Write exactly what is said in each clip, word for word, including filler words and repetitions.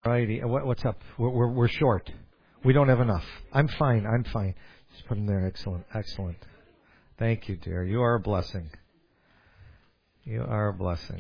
Righty. What, what's up? We're, we're, we're short. We don't have enough. I'm fine. I'm fine. Just put them there. Excellent. Excellent. Thank you, dear. You are a blessing. You are a blessing.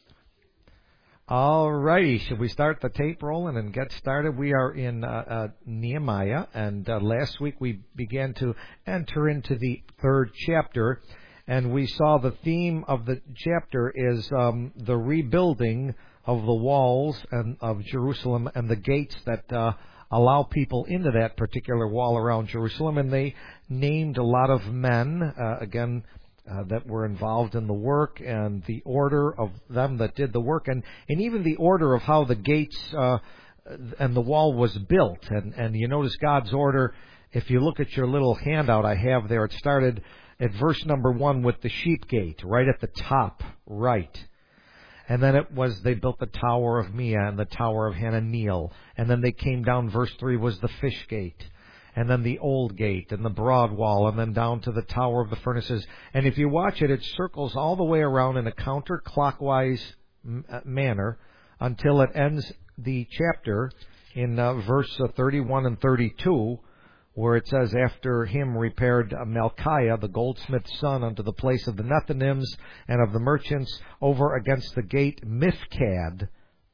All righty. Should we start the tape rolling and get started? We are in uh, uh, Nehemiah, and uh, last week we began to enter into the third chapter, and we saw the theme of the chapter is um, the rebuilding of the walls and of Jerusalem and the gates that uh, allow people into that particular wall around Jerusalem. And they named a lot of men, uh, again, uh, that were involved in the work and the order of them that did the work, and, and even the order of how the gates uh, and the wall was built. And, and you notice God's order, if you look at your little handout I have there, it started at verse number one with the sheep gate, right at the top, right. And then it was, they built the Tower of Mia and the Tower of Hananeel. And then they came down, verse three was the fish gate. And then the old gate and the broad wall, and then down to the Tower of the Furnaces. And if you watch it, it circles all the way around in a counterclockwise manner until it ends the chapter in uh, verse thirty-one and thirty-two, where it says, after him repaired Malchiah, the goldsmith's son, unto the place of the Nethinims and of the merchants over against the gate Mifkad,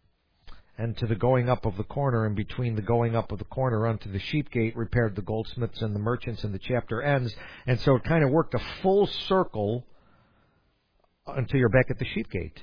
and to the going up of the corner, and between the going up of the corner unto the sheep gate repaired the goldsmiths and the merchants, and the chapter ends. And so it kind of worked a full circle until you're back at the sheep gate.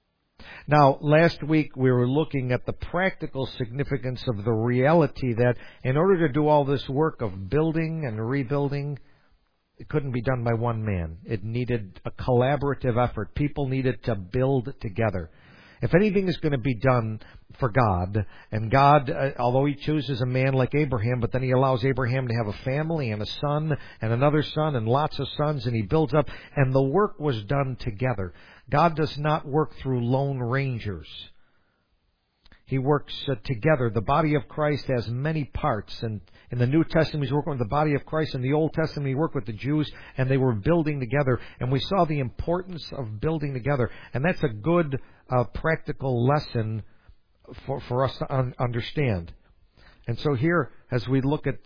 Now, last week we were looking at the practical significance of the reality that in order to do all this work of building and rebuilding, it couldn't be done by one man. It needed a collaborative effort. People needed to build together. If anything is going to be done for God, and God, uh, although He chooses a man like Abraham, but then He allows Abraham to have a family and a son and another son and lots of sons, and He builds up, and the work was done together. God does not work through lone rangers. He works uh, together. The body of Christ has many parts, and in the New Testament He's working with the body of Christ. In the Old Testament He worked with the Jews, and they were building together, and we saw the importance of building together, and that's a good uh, practical lesson for, for us to un- understand. And so here, as we look at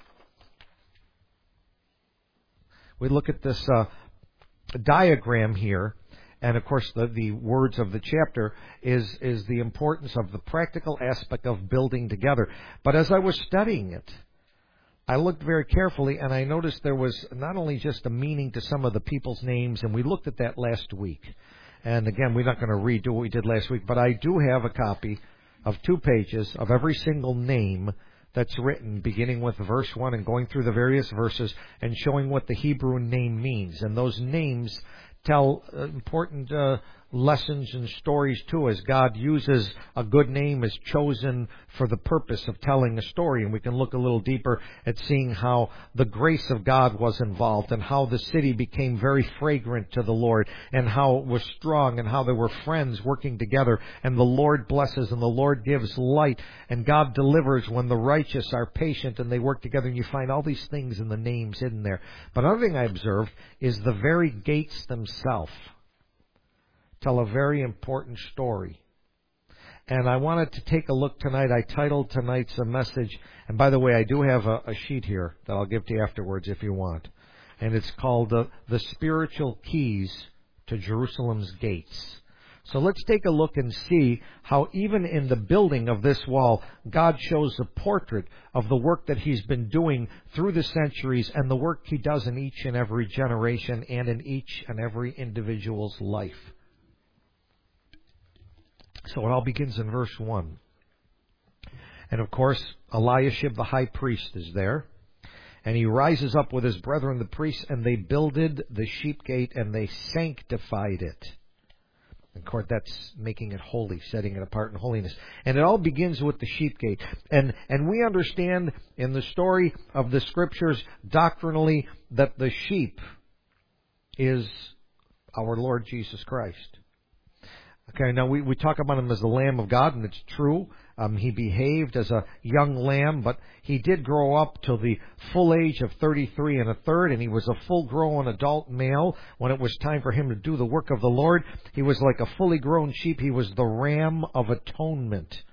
we look at this uh, diagram here, and of course the, the words of the chapter is, is the importance of the practical aspect of building together. But as I was studying it, I looked very carefully, and I noticed there was not only just a meaning to some of the people's names, and we looked at that last week. And again, we're not going to redo what we did last week, but I do have a copy of two pages of every single name that's written, beginning with verse one and going through the various verses and showing what the Hebrew name means. And those names tell uh, important uh, lessons and stories too, as God uses a good name as chosen for the purpose of telling a story. And we can look a little deeper at seeing how the grace of God was involved, and how the city became very fragrant to the Lord, and how it was strong, and how there were friends working together, and the Lord blesses and the Lord gives light, and God delivers when the righteous are patient and they work together. And you find all these things in the names hidden there. But another thing I observed is the very gates themselves tell a very important story. And I wanted to take a look tonight. I titled tonight's a message, and by the way, I do have a, a sheet here that I'll give to you afterwards if you want. And it's called uh, The Spiritual Keys to Jerusalem's Gates. So let's take a look and see how even in the building of this wall, God shows a portrait of the work that He's been doing through the centuries, and the work He does in each and every generation and in each and every individual's life. So it all begins in verse one. And of course, Eliashib the high priest is there. And he rises up with his brethren the priests, and they builded the sheep gate, and they sanctified it. Of course, that's making it holy, setting it apart in holiness. And it all begins with the sheep gate. And, and we understand in the story of the Scriptures doctrinally that the sheep is our Lord Jesus Christ. Okay, now we, we talk about Him as the Lamb of God, and it's true. Um, he behaved as a young lamb, but He did grow up till the full age of thirty-three and a third, and He was a full-grown adult male. When it was time for Him to do the work of the Lord, He was like a fully grown sheep. He was the Ram of Atonement.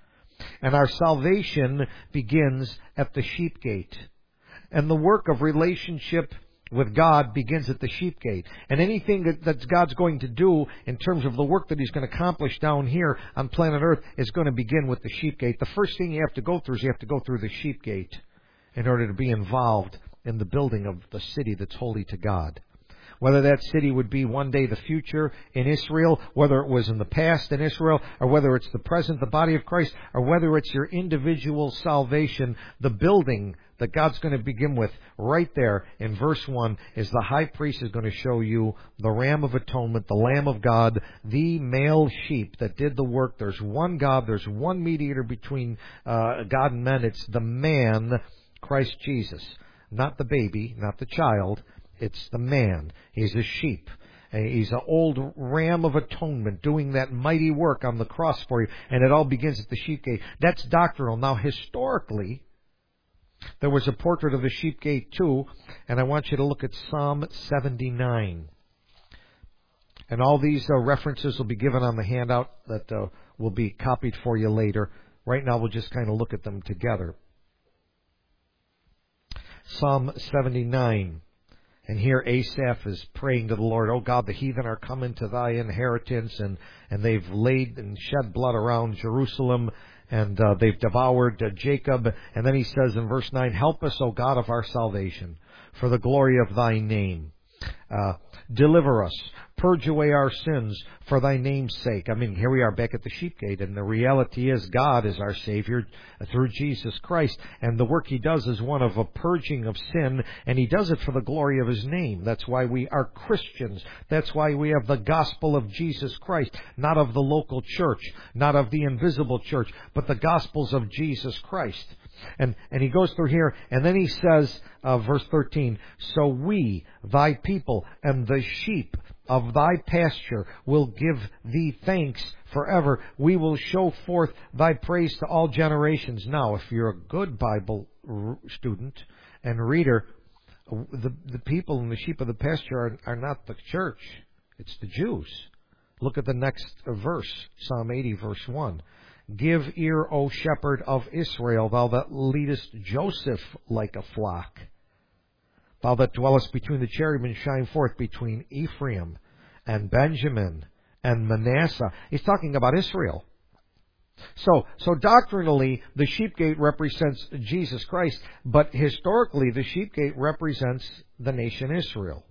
And our salvation begins at the sheep gate. And the work of relationship with God begins at the sheep gate. And anything that, that God's going to do in terms of the work that He's going to accomplish down here on planet Earth is going to begin with the sheep gate. The first thing you have to go through is you have to go through the sheep gate in order to be involved in the building of the city that's holy to God. Whether that city would be one day the future in Israel, whether it was in the past in Israel, or whether it's the present, the body of Christ, or whether it's your individual salvation, the building that God's going to begin with right there in verse one is the high priest is going to show you the Ram of Atonement, the Lamb of God, the male sheep that did the work. There's one God, there's one mediator between uh, God and men. It's the man, Christ Jesus. Not the baby, not the child. It's the man. He's a sheep. He's an old Ram of Atonement doing that mighty work on the cross for you. And it all begins at the sheep gate. That's doctrinal. Now, historically, there was a portrait of the sheep gate too. And I want you to look at Psalm seventy-nine. And all these uh, references will be given on the handout that uh, will be copied for you later. Right now, we'll just kind of look at them together. Psalm seventy-nine. And here Asaph is praying to the Lord, "Oh God, the heathen are coming to thy inheritance, and, and they've laid and shed blood around Jerusalem, and uh, they've devoured uh, Jacob." And then he says in verse nine, "Help us, O God of our salvation, for the glory of thy name. Uh, deliver us, purge away our sins for thy name's sake." I mean, here we are back at the sheep gate, and the reality is God is our Savior through Jesus Christ, and the work He does is one of a purging of sin, and He does it for the glory of His name. That's why we are Christians. That's why we have the gospel of Jesus Christ, not of the local church, not of the invisible church, but the gospels of Jesus Christ. And and he goes through here, and then he says, uh, verse thirteen, "So we, thy people, and the sheep of thy pasture will give thee thanks forever. We will show forth thy praise to all generations." Now, if you're a good Bible student and reader, the, the people and the sheep of the pasture are, are not the church. It's the Jews. Look at the next verse, Psalm eighty, verse one. "Give ear, O shepherd of Israel, thou that leadest Joseph like a flock. Thou that dwellest between the cherubim, shine forth between Ephraim and Benjamin and Manasseh." He's talking about Israel. So, so doctrinally, the sheep gate represents Jesus Christ, but historically, the sheep gate represents the nation Israel.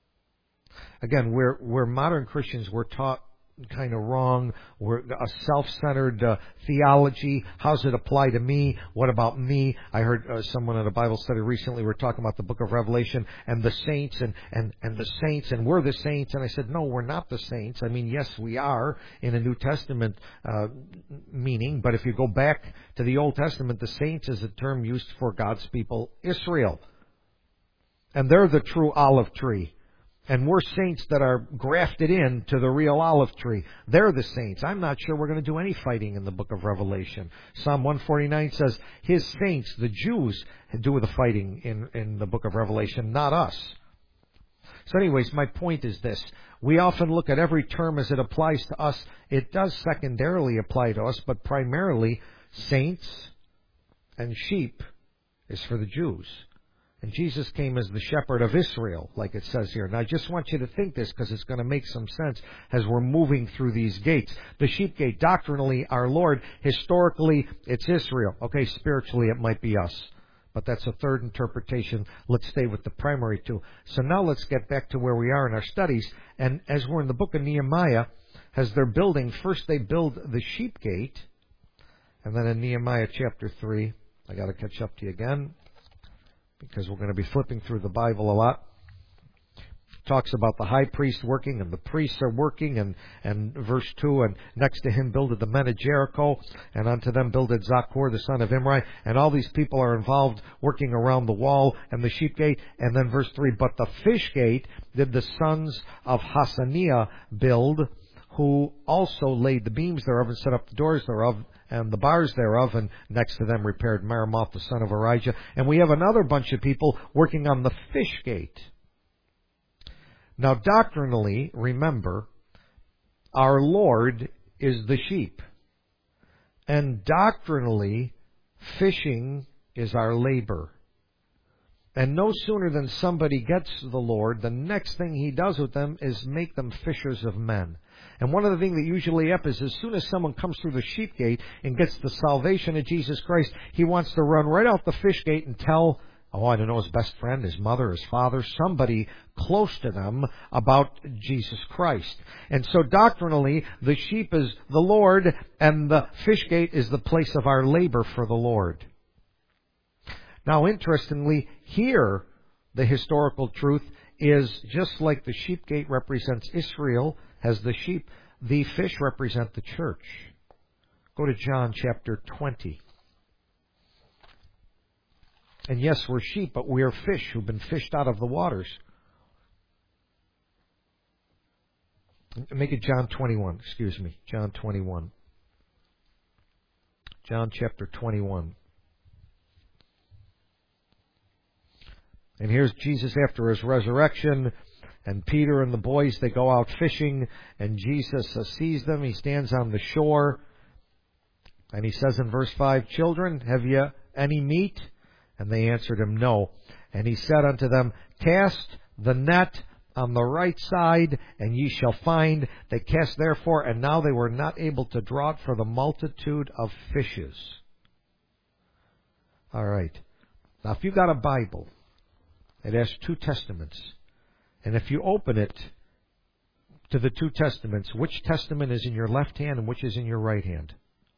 Again, we're, we're modern Christians, we're taught kind of wrong. We're a self-centered uh, theology. How's it apply to me? What about me? I heard uh, someone in a Bible study recently were talking about the book of Revelation and the saints and, and, and the saints and we're the saints. And I said, no, we're not the saints. I mean, yes, we are in a New Testament uh, meaning. But if you go back to the Old Testament, the saints is a term used for God's people, Israel. And they're the true olive tree. And we're saints that are grafted in to the real olive tree. They're the saints. I'm not sure we're going to do any fighting in the book of Revelation. Psalm one forty-nine says, His saints, the Jews, do the fighting in, in the book of Revelation, not us. So anyways, my point is this. We often look at every term as it applies to us. It does secondarily apply to us, but primarily saints and sheep is for the Jews. And Jesus came as the shepherd of Israel, like it says here. And I just want you to think this because it's going to make some sense as we're moving through these gates. The sheep gate, doctrinally, our Lord. Historically, it's Israel. Okay, spiritually, it might be us. But that's a third interpretation. Let's stay with the primary two. So now let's get back to where we are in our studies. And as we're in the book of Nehemiah, as they're building, first they build the sheep gate. And then in Nehemiah chapter three, I got to catch up to you again, because we're going to be flipping through the Bible a lot. Talks about the high priest working, and the priests are working, and, and verse two, and next to him builded the men of Jericho, and unto them builded Zaccur, the son of Imri, and all these people are involved working around the wall and the sheep gate. And then verse three, but the fish gate did the sons of Hasaniah build, who also laid the beams thereof and set up the doors thereof and the bars thereof, and next to them repaired Meremoth, the son of Arijah. And we have another bunch of people working on the fish gate. Now, doctrinally, remember, our Lord is the sheep. And doctrinally, fishing is our labor. And no sooner than somebody gets to the Lord, the next thing He does with them is make them fishers of men. And one of the things that usually happens is as soon as someone comes through the sheep gate and gets the salvation of Jesus Christ, he wants to run right out the fish gate and tell, oh, I don't know, his best friend, his mother, his father, somebody close to them about Jesus Christ. And so doctrinally, the sheep is the Lord, and the fish gate is the place of our labor for the Lord. Now, interestingly, here, the historical truth is just like the sheep gate represents Israel as the sheep, the fish represent the church. Go to John chapter twenty. And yes, we're sheep, but we are fish who've been fished out of the waters. Make it John twenty-one, excuse me, John twenty-one. John chapter twenty-one. And here's Jesus after His resurrection, and Peter and the boys, they go out fishing, and Jesus uh, sees them. He stands on the shore, and He says in verse five, Children, have ye any meat? And they answered Him, No. And He said unto them, Cast the net on the right side, and ye shall find. They cast therefore, and now they were not able to draw it for the multitude of fishes. All right. Now, if you've got a Bible, it has two testaments. And if you open it to the two testaments, which testament is in your left hand and which is in your right hand?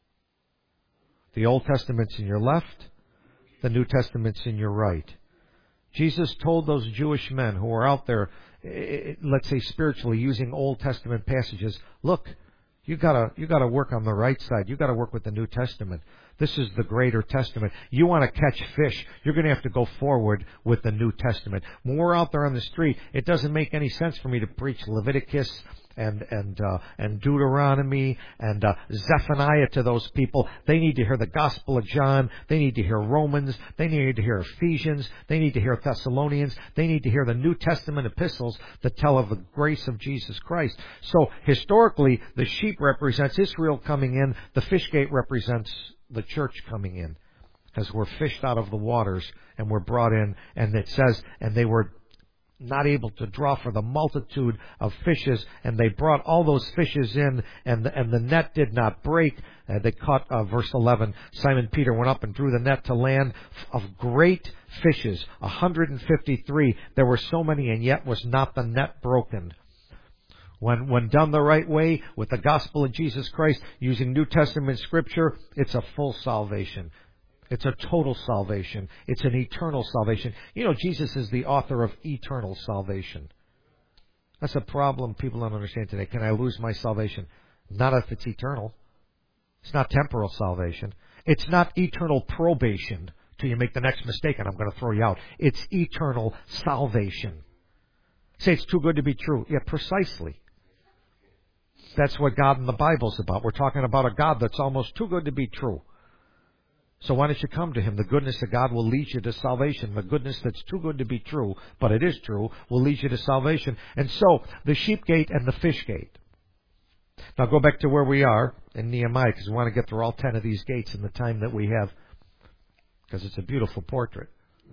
The Old Testament's in your left, the New Testament's in your right. Jesus told those Jewish men who were out there, let's say spiritually, using Old Testament passages, look, you gotta you gotta work on the right side. You gotta work with the New Testament. This is the greater testament. You want to catch fish, you're going to have to go forward with the New Testament. When we're out there on the street, it doesn't make any sense for me to preach Leviticus and and uh, and Deuteronomy and uh, Zephaniah to those people. They need to hear the Gospel of John. They need to hear Romans. They need to hear Ephesians. They need to hear Thessalonians. They need to hear the New Testament epistles that tell of the grace of Jesus Christ. So historically, the sheep represents Israel coming in. The fish gate represents the church coming in, as we're fished out of the waters and we're brought in. And it says, and they were not able to draw for the multitude of fishes, and they brought all those fishes in, and the, and the net did not break. Uh, they caught, uh, verse eleven, Simon Peter went up and drew the net to land of great fishes, one hundred fifty-three. There were so many, and yet was not the net broken. When, when done the right way, with the gospel of Jesus Christ, using New Testament Scripture, it's a full salvation. It's a total salvation. It's an eternal salvation. You know, Jesus is the author of eternal salvation. That's a problem people don't understand today. Can I lose my salvation? Not if it's eternal. It's not temporal salvation. It's not eternal probation till you make the next mistake and I'm going to throw you out. It's eternal salvation. Say it's too good to be true. Yeah, precisely. That's what God in the Bible's about. We're talking about a God that's almost too good to be true. So why don't you come to Him? The goodness of God will lead you to salvation. The goodness that's too good to be true, but it is true, will lead you to salvation. And so, the sheep gate and the fish gate. Now go back to where we are in Nehemiah, because we want to get through all ten of these gates in the time that we have, because it's a beautiful portrait.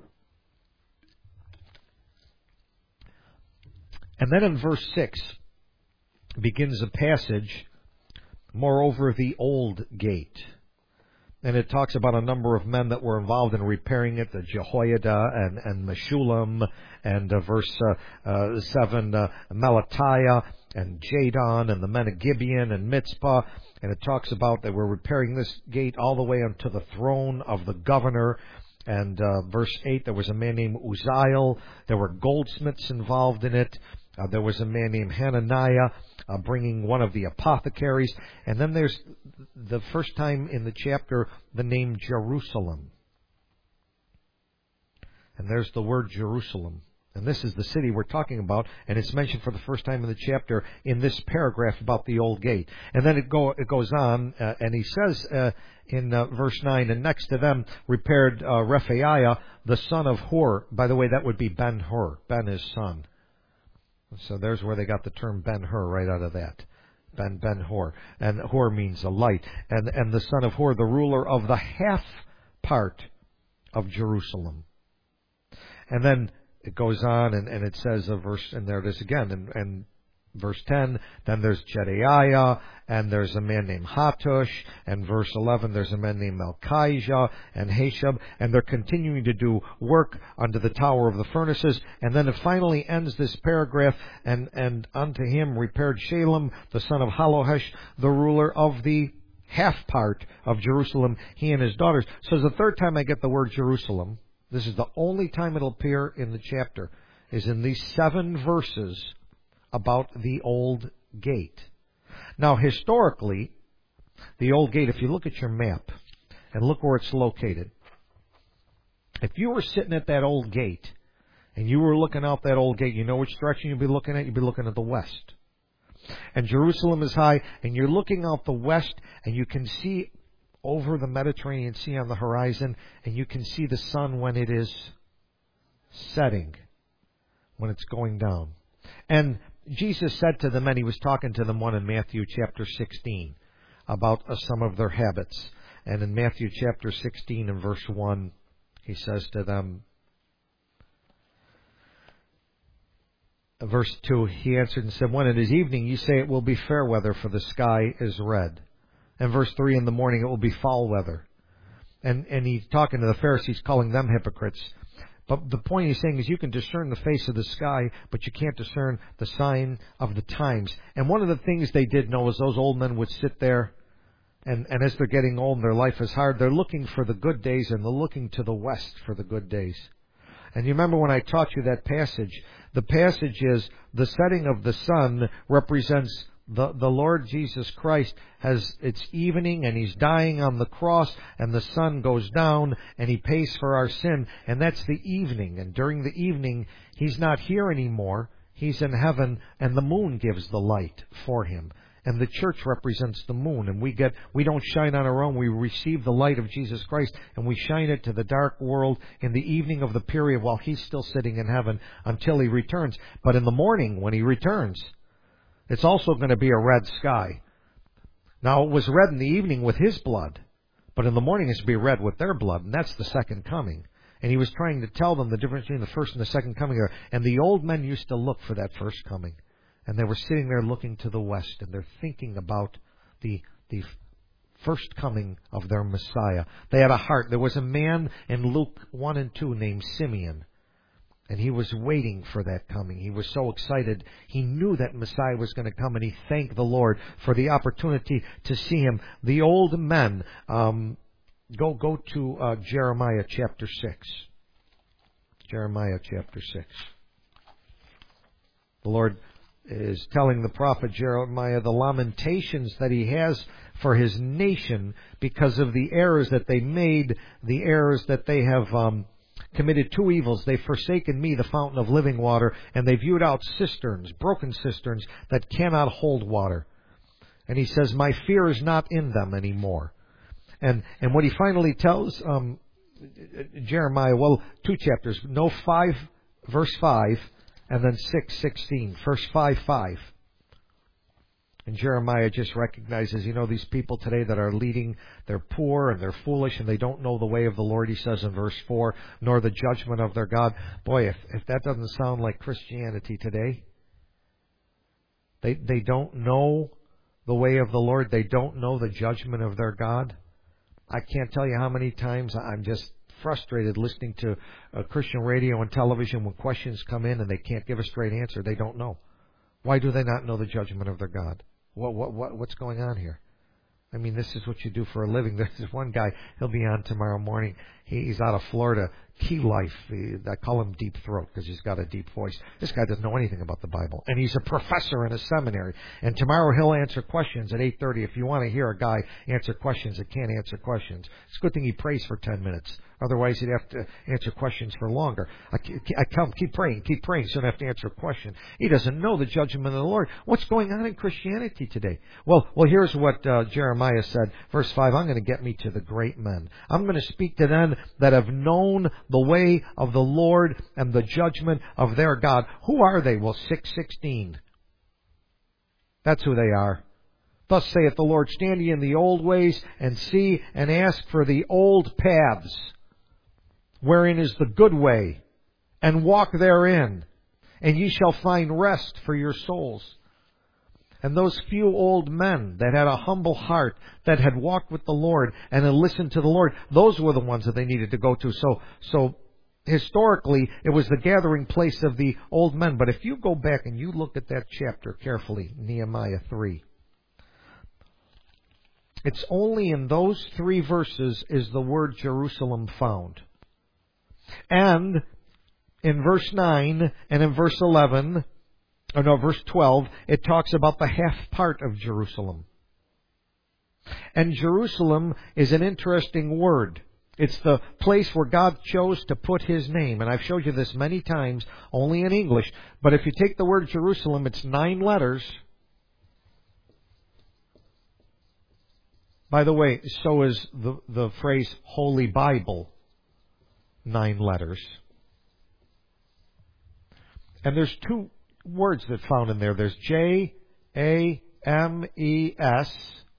And then in verse six begins a passage, moreover the old gate. And it talks about a number of men that were involved in repairing it, the Jehoiada and, and Meshullam, and uh, verse uh, uh, seven, uh, Melatiah and Jadon, and the men of Gibeon and Mitzpah. And it talks about they were repairing this gate all the way unto the throne of the governor. And uh, verse eight, there was a man named Uzziel. There were goldsmiths involved in it. Uh, there was a man named Hananiah uh, bringing one of the apothecaries. And then there's the first time in the chapter the name Jerusalem. And there's the word Jerusalem. And this is the city we're talking about, and it's mentioned for the first time in the chapter in this paragraph about the old gate. And then it go it goes on, uh, and he says uh, in uh, verse nine, and next to them repaired uh, Rephaiah, the son of Hur. By the way, that would be Ben-Hur, Ben his son. So there's where they got the term Ben-Hur right out of that. Ben Ben Hor, and Hor means a light, and and the son of Hor, the ruler of the half part of Jerusalem. And then it goes on, and, and it says a verse, and there it is again, and, and verse ten, then there's Jedaiah, and there's a man named Hattush, and verse eleven, there's a man named Malchijah and Hashab, and they're continuing to do work under the tower of the furnaces, and then it finally ends this paragraph, and, and unto him repaired Shalem, the son of Halohesh, the ruler of the half part of Jerusalem, he and his daughters. So it's the third time I get the word Jerusalem. This is the only time it'll appear in the chapter, is in these seven verses about the old gate. Now, historically, the old gate, if you look at your map and look where it's located, if you were sitting at that old gate and you were looking out that old gate, you know which direction you'd be looking at? You'd be looking at the west. And Jerusalem is high, and you're looking out the west, and you can see over the Mediterranean Sea on the horizon, and you can see the sun when it is setting, when it's going down. And Jesus said to them, and he was talking to them one in Matthew chapter sixteen about uh, some of their habits. And in Matthew chapter sixteen and verse one, he says to them, verse two, he answered and said, when it is evening, you say it will be fair weather, for the sky is red. And verse three, in the morning it will be foul weather. And and he's talking to the Pharisees, calling them hypocrites. But the point he's saying is you can discern the face of the sky, but you can't discern the sign of the times. And one of the things they did know is those old men would sit there, and, and as they're getting old and their life is hard, they're looking for the good days, and they're looking to the west for the good days. And you remember when I taught you that passage, the passage is the setting of the sun represents The, the Lord Jesus Christ has, it's evening and He's dying on the cross, and the sun goes down and He pays for our sin, and that's the evening. And during the evening, He's not here anymore. He's in heaven, and the moon gives the light for Him. And the church represents the moon, and we get, we don't shine on our own. We receive the light of Jesus Christ, and we shine it to the dark world in the evening of the period while He's still sitting in heaven until He returns. But in the morning, when He returns, it's also going to be a red sky. Now, it was red in the evening with His blood, but in the morning it's to be red with their blood, and that's the second coming. And He was trying to tell them the difference between the first and the second coming. And the old men used to look for that first coming. And they were sitting there looking to the west, and they're thinking about the the first coming of their Messiah. They had a heart. There was a man in Luke one and two named Simeon. And he was waiting for that coming. He was so excited. He knew that Messiah was going to come, and he thanked the Lord for the opportunity to see Him. The old men, um, go go to uh, Jeremiah chapter six. Jeremiah chapter six. The Lord is telling the prophet Jeremiah the lamentations that he has for his nation because of the errors that they made, the errors that they have um, committed two evils. They've forsaken me, the fountain of living water, and they've hewed out cisterns, broken cisterns that cannot hold water. And he says, my fear is not in them anymore. And and what he finally tells um, Jeremiah, well, two chapters, no five, verse five, and then six, sixteen, verse five, five. And Jeremiah just recognizes, you know, these people today that are leading, they're poor and they're foolish and they don't know the way of the Lord, he says in verse four, nor the judgment of their God. Boy, if, if that doesn't sound like Christianity today. They they don't know the way of the Lord. They don't know the judgment of their God. I can't tell you how many times I'm just frustrated listening to uh, Christian radio and television when questions come in and they can't give a straight answer. They don't know. Why do they not know the judgment of their God? What what what what's going on here? I mean, this is what you do for a living. There's one guy, he'll be on tomorrow morning. He, he's out of Florida. Key Life. He, I call him Deep Throat because he's got a deep voice. This guy doesn't know anything about the Bible. And he's a professor in a seminary. And tomorrow he'll answer questions at eight thirty. If you want to hear a guy answer questions that can't answer questions, it's a good thing he prays for ten minutes. Otherwise, he'd have to answer questions for longer. I, I come, keep praying, keep praying, so I don't have to answer a question. He doesn't know the judgment of the Lord. What's going on in Christianity today? Well, well, here's what uh, Jeremiah said. Verse five, I'm going to get me to the great men. I'm going to speak to them that have known the way of the Lord and the judgment of their God. Who are they? Well, six sixteen. That's who they are. Thus saith the Lord, stand ye in the old ways, and see and ask for the old paths, wherein is the good way, and walk therein, and ye shall find rest for your souls. And those few old men that had a humble heart, that had walked with the Lord and had listened to the Lord, those were the ones that they needed to go to. So, so historically, it was the gathering place of the old men. But if you go back and you look at that chapter carefully, Nehemiah three, it's only in those three verses is the word Jerusalem found. And in verse nine and in verse eleven, or no, verse twelve, it talks about the half part of Jerusalem. And Jerusalem is an interesting word. It's the place where God chose to put His name. And I've showed you this many times, only in English. But if you take the word Jerusalem, it's nine letters. By the way, so is the, the phrase Holy Bible. Nine letters. And there's two words that found in there. There's J A M E S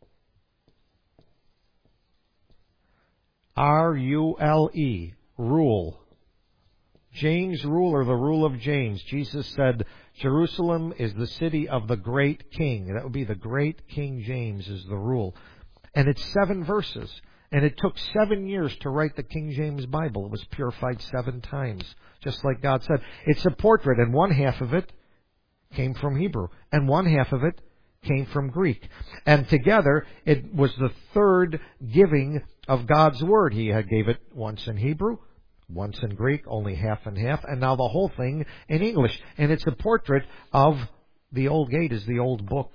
R U L E, rule. James' rule, or the rule of James. Jesus said, Jerusalem is the city of the great king. That would be the great King James is the rule. And it's seven verses. And it took seven years to write the King James Bible. It was purified seven times, just like God said. It's a portrait, and one half of it came from Hebrew, and one half of it came from Greek. And together, it was the third giving of God's Word. He had gave it once in Hebrew, once in Greek, only half and half, and now the whole thing in English. And it's a portrait of the Old Gate, is the Old Book.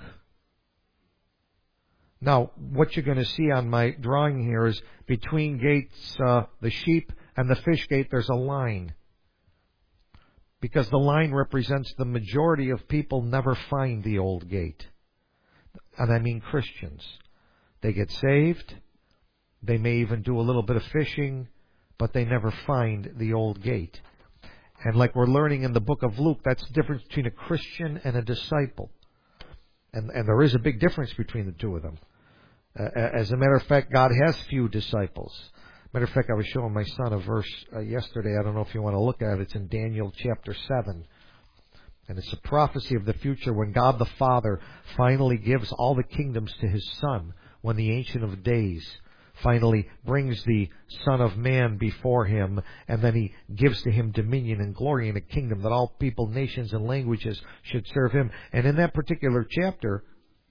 Now, what you're going to see on my drawing here is between gates, uh, the sheep and the fish gate, there's a line. Because the line represents the majority of people never find the old gate. And I mean Christians. They get saved. They may even do a little bit of fishing, but they never find the old gate. And like we're learning in the book of Luke, that's the difference between a Christian and a disciple. And, and there is a big difference between the two of them. Uh, as a matter of fact, God has few disciples. Matter of fact, I was showing my son a verse uh, yesterday. I don't know if you want to look at it. It's in Daniel chapter seven. And it's a prophecy of the future when God the Father finally gives all the kingdoms to His Son. When the Ancient of Days finally brings the Son of Man before Him. And then He gives to Him dominion and glory in a kingdom that all people, nations, and languages should serve Him. And in that particular chapter,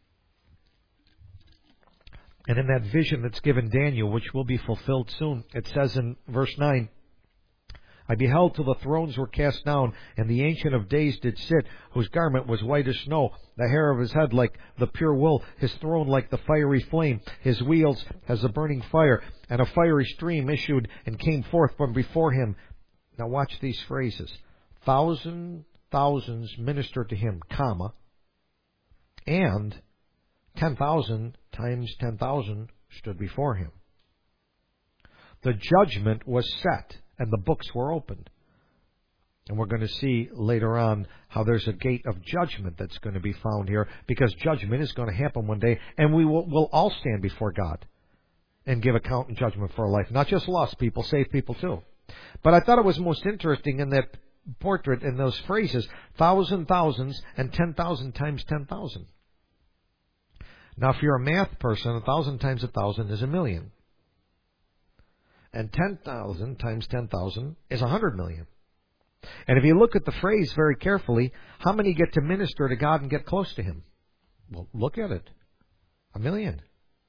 and in that vision that's given Daniel, which will be fulfilled soon, it says in verse nine, I beheld till the thrones were cast down, and the Ancient of Days did sit, whose garment was white as snow, the hair of his head like the pure wool, his throne like the fiery flame, his wheels as a burning fire, and a fiery stream issued and came forth from before him. Now watch these phrases. Thousand thousands ministered to him, comma, and ten thousand times ten thousand stood before him. The judgment was set, and the books were opened. And we're going to see later on how there's a gate of judgment that's going to be found here, because judgment is going to happen one day, and we will we'll all stand before God and give account and judgment for our life. Not just lost people, saved people too. But I thought it was most interesting in that portrait, in those phrases, thousand thousands and ten thousand times ten thousand. Now, if you're a math person, a thousand times a thousand is a million. And ten thousand times ten thousand is a hundred million. And if you look at the phrase very carefully, how many get to minister to God and get close to Him? Well, look at it. A million.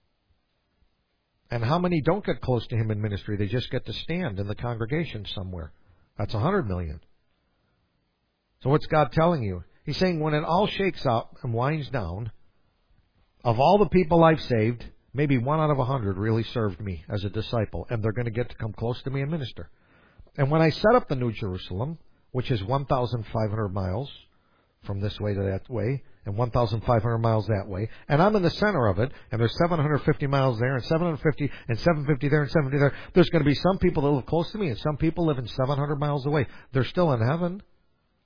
And how many don't get close to Him in ministry? They just get to stand in the congregation somewhere. That's a hundred million. So what's God telling you? He's saying when it all shakes out and winds down, of all the people I've saved, maybe one out of a hundred really served me as a disciple, and they're going to get to come close to me and minister. And when I set up the New Jerusalem, which is one thousand five hundred miles from this way to that way, and one thousand five hundred miles that way, and I'm in the center of it, and there's seven hundred fifty miles there, and seven hundred fifty, and seven hundred fifty there, and seven hundred fifty there, there's going to be some people that live close to me, and some people living seven hundred miles away. They're still in heaven,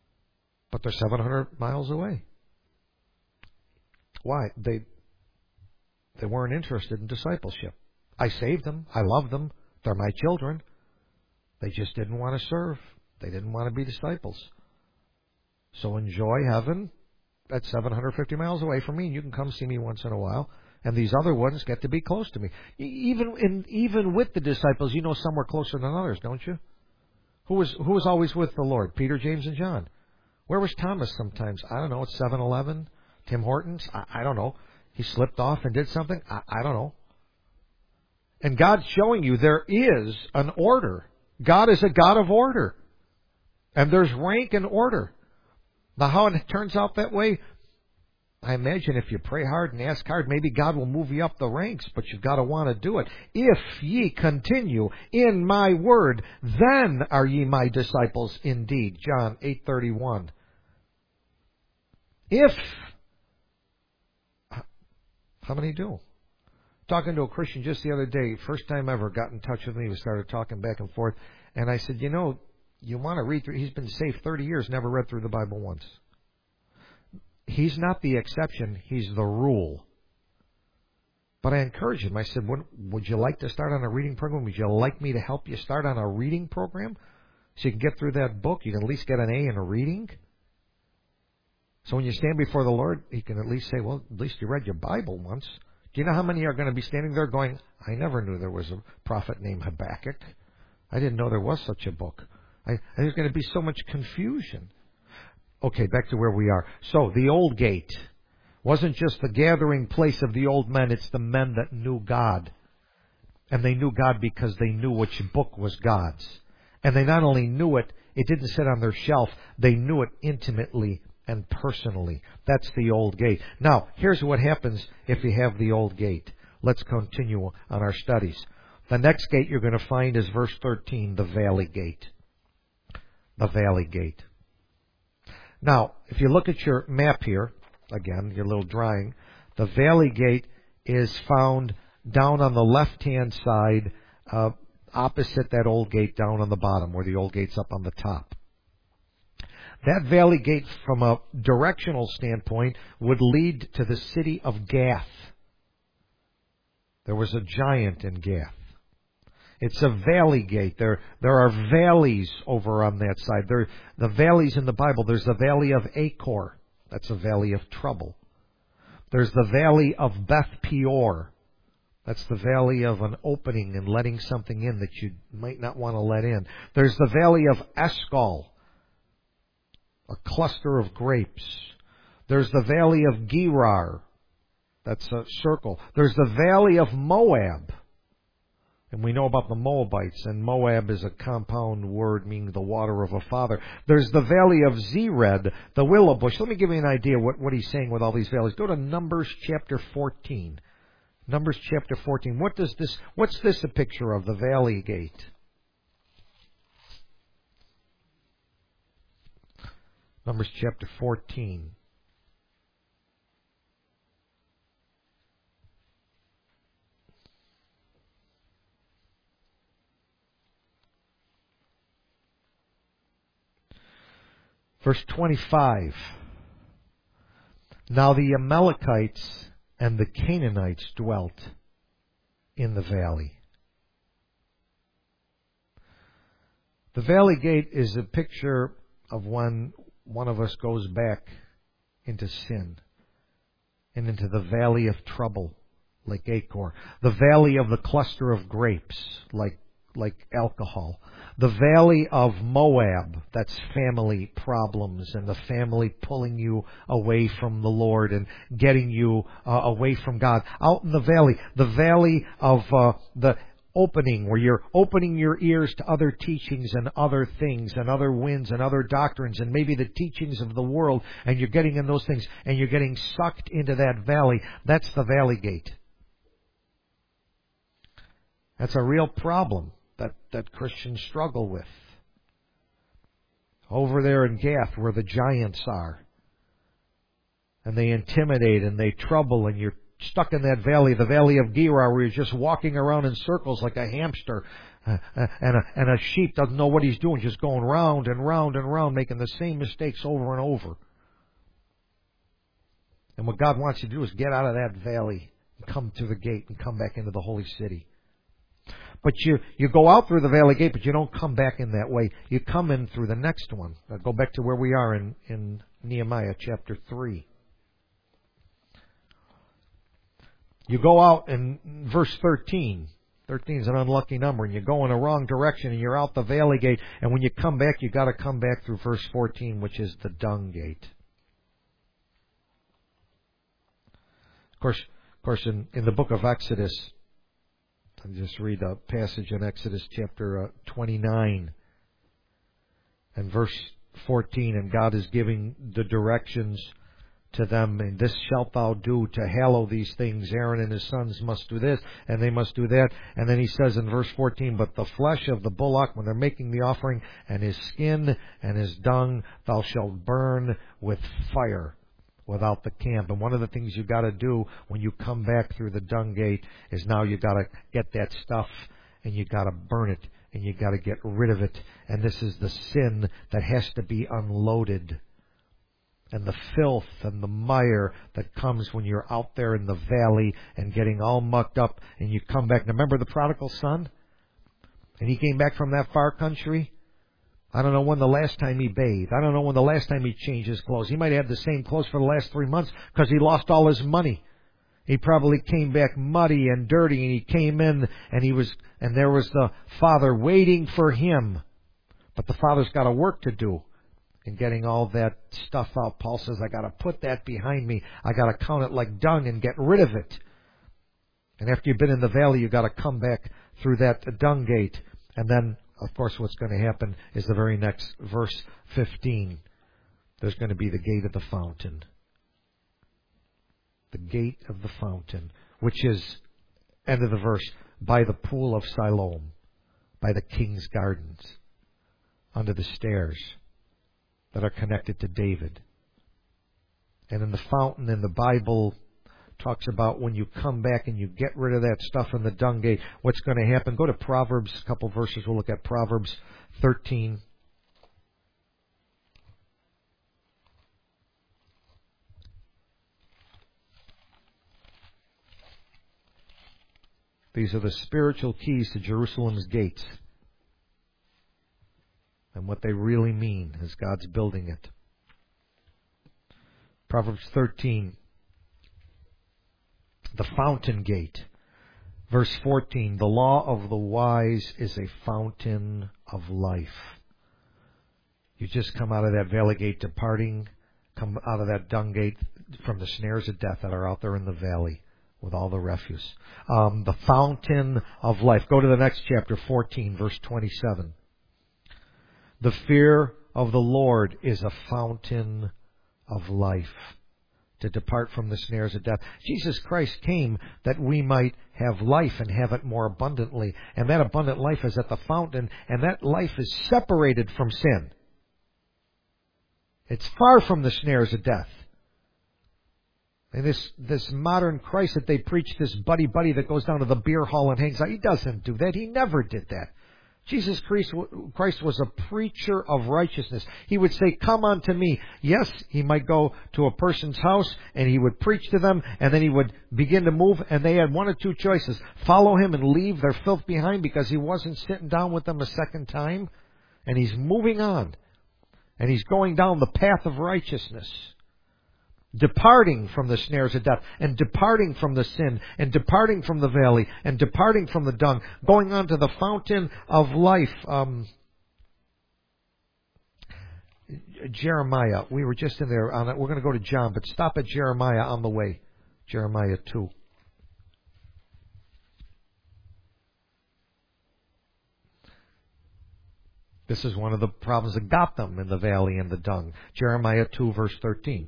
but they're seven hundred miles away. Why? They They weren't interested in discipleship. I saved them. I love them. They're my children. They just didn't want to serve. They didn't want to be disciples. So enjoy heaven at seven hundred fifty miles away from me, and you can come see me once in a while. And these other ones get to be close to me. Even in, even with the disciples, you know some were closer than others, don't you? Who was who was always with the Lord? Peter, James, and John. Where was Thomas sometimes? I don't know. At seven eleven? Tim Hortons? I, I don't know. He slipped off and did something? I, I don't know. And God's showing you there is an order. God is a God of order. And there's rank and order. Now, how it turns out that way, I imagine if you pray hard and ask hard, maybe God will move you up the ranks, but you've got to want to do it. If ye continue in my word, then are ye my disciples indeed. John eight thirty-one. If. How many do? Talking to a Christian just the other day, first time ever, got in touch with me. We started talking back and forth. And I said, you know, you want to read through, he's been saved thirty years, never read through the Bible once. He's not the exception, he's the rule. But I encouraged him. I said, would, would you like to start on a reading program? Would you like me to help you start on a reading program? So you can get through that book, you can at least get an A in a reading. So when you stand before the Lord, he can at least say, well, at least you read your Bible once. Do you know how many are going to be standing there going, I never knew there was a prophet named Habakkuk. I didn't know there was such a book. I, there's going to be so much confusion. Okay, back to where we are. So, the old gate wasn't just the gathering place of the old men. It's the men that knew God. And they knew God because they knew which book was God's. And they not only knew it, it didn't sit on their shelf. They knew it intimately and personally. That's the old gate. Now, here's what happens if you have the old gate. Let's continue on our studies. The next gate you're going to find is verse thirteen, the valley gate. The valley gate. Now, if you look at your map here, again, your little drawing, the valley gate is found down on the left-hand side, uh, opposite that old gate down on the bottom, where the old gate's up on the top. That valley gate, from a directional standpoint, would lead to the city of Gath. There was a giant in Gath. It's a valley gate. There, there are valleys over on that side. There, the valleys in the Bible, there's the valley of Achor. That's a valley of trouble. There's the valley of Beth Peor. That's the valley of an opening and letting something in that you might not want to let in. There's the valley of Eshcol, a cluster of grapes. There's the valley of Gerar. That's a circle. There's the valley of Moab. And we know about the Moabites, and Moab is a compound word meaning the water of a father. There's the valley of Zered, the willow bush. Let me give you an idea what, what he's saying with all these valleys. Go to Numbers chapter fourteen. Numbers chapter fourteen. What does this, what's this a picture of, the valley gate? Numbers chapter fourteen. Verse twenty-five. Now the Amalekites and the Canaanites dwelt in the valley. The valley gate is a picture of when one of us goes back into sin and into the valley of trouble, like Achor. The valley of the cluster of grapes, like like alcohol. The valley of Moab, that's family problems and the family pulling you away from the Lord and getting you uh, away from God. Out in the valley, the valley of uh, the opening, where you're opening your ears to other teachings and other things and other winds and other doctrines and maybe the teachings of the world, and you're getting in those things and you're getting sucked into that valley. That's the valley gate. That's a real problem that, that Christians struggle with. Over there in Gath, where the giants are, and they intimidate and they trouble, and you're stuck in that valley, the valley of Gerar, where you're just walking around in circles like a hamster, uh, uh, and, a, and a sheep doesn't know what he's doing, just going round and round and round, making the same mistakes over and over. And what God wants you to do is get out of that valley, come to the gate and come back into the holy city. But you, you go out through the valley gate, but you don't come back in that way. You come in through the next one. Now go back to where we are in, in Nehemiah chapter three. You go out in verse thirteen. thirteen is an unlucky number, and you go in a wrong direction, and you're out the valley gate. And when you come back, you got to come back through verse fourteen, which is the dung gate. Of course, of course, in, in the book of Exodus, I'll just read a passage in Exodus chapter uh, twenty-nine and verse fourteen, and God is giving the directions to them, and this shalt thou do to hallow these things. Aaron and his sons must do this, and they must do that. And then he says in verse fourteen, but the flesh of the bullock, when they're making the offering, and his skin and his dung, thou shalt burn with fire without the camp. And one of the things you got to do when you come back through the dung gate is now you got to get that stuff and you got to burn it and you got to get rid of it. And this is the sin that has to be unloaded. And the filth and the mire that comes when you're out there in the valley and getting all mucked up and you come back. Now, remember the prodigal son? And he came back from that far country? I don't know when the last time he bathed. I don't know when the last time he changed his clothes. He might have the same clothes for the last three months because he lost all his money. He probably came back muddy and dirty, and he came in and he was, and there was the father waiting for him. But the father's got a work to do. And getting all that stuff out, Paul says, I got to put that behind me. I got to count it like dung and get rid of it. And after you've been in the valley, you got to come back through that dung gate. And then, of course, what's going to happen is the very next verse fifteen. There's going to be the gate of the fountain. The gate of the fountain, which is, end of the verse, by the pool of Siloam, by the king's gardens, under the stairs that are connected to David. And in the fountain in the Bible talks about when you come back and you get rid of that stuff in the dung gate, what's going to happen. Go to Proverbs, a couple verses. We'll look at Proverbs thirteen. These are the spiritual keys to Jerusalem's gates. And what they really mean as God's building it. Proverbs thirteen. The fountain gate. Verse fourteen. The law of the wise is a fountain of life. You just come out of that valley gate departing, come out of that dung gate from the snares of death that are out there in the valley with all the refuse. Um, the fountain of life. Go to the next chapter, fourteen, verse twenty-seven. The fear of the Lord is a fountain of life, to depart from the snares of death. Jesus Christ came that we might have life and have it more abundantly. And that abundant life is at the fountain, and that life is separated from sin. It's far from the snares of death. And this, this modern Christ that they preach, this buddy-buddy that goes down to the beer hall and hangs out, he doesn't do that. He never did that. Jesus Christ, Christ was a preacher of righteousness. He would say, come unto me. Yes, he might go to a person's house and he would preach to them, and then he would begin to move, and they had one or two choices. Follow him and leave their filth behind because he wasn't sitting down with them a second time. And he's moving on. And he's going down the path of righteousness. Departing from the snares of death, and departing from the sin, and departing from the valley, and departing from the dung, going on to the fountain of life. Um, Jeremiah, we were just in there on it. We're going to go to John, but stop at Jeremiah on the way. Jeremiah two. This is one of the problems that got them in the valley and the dung. Jeremiah two, verse thirteen.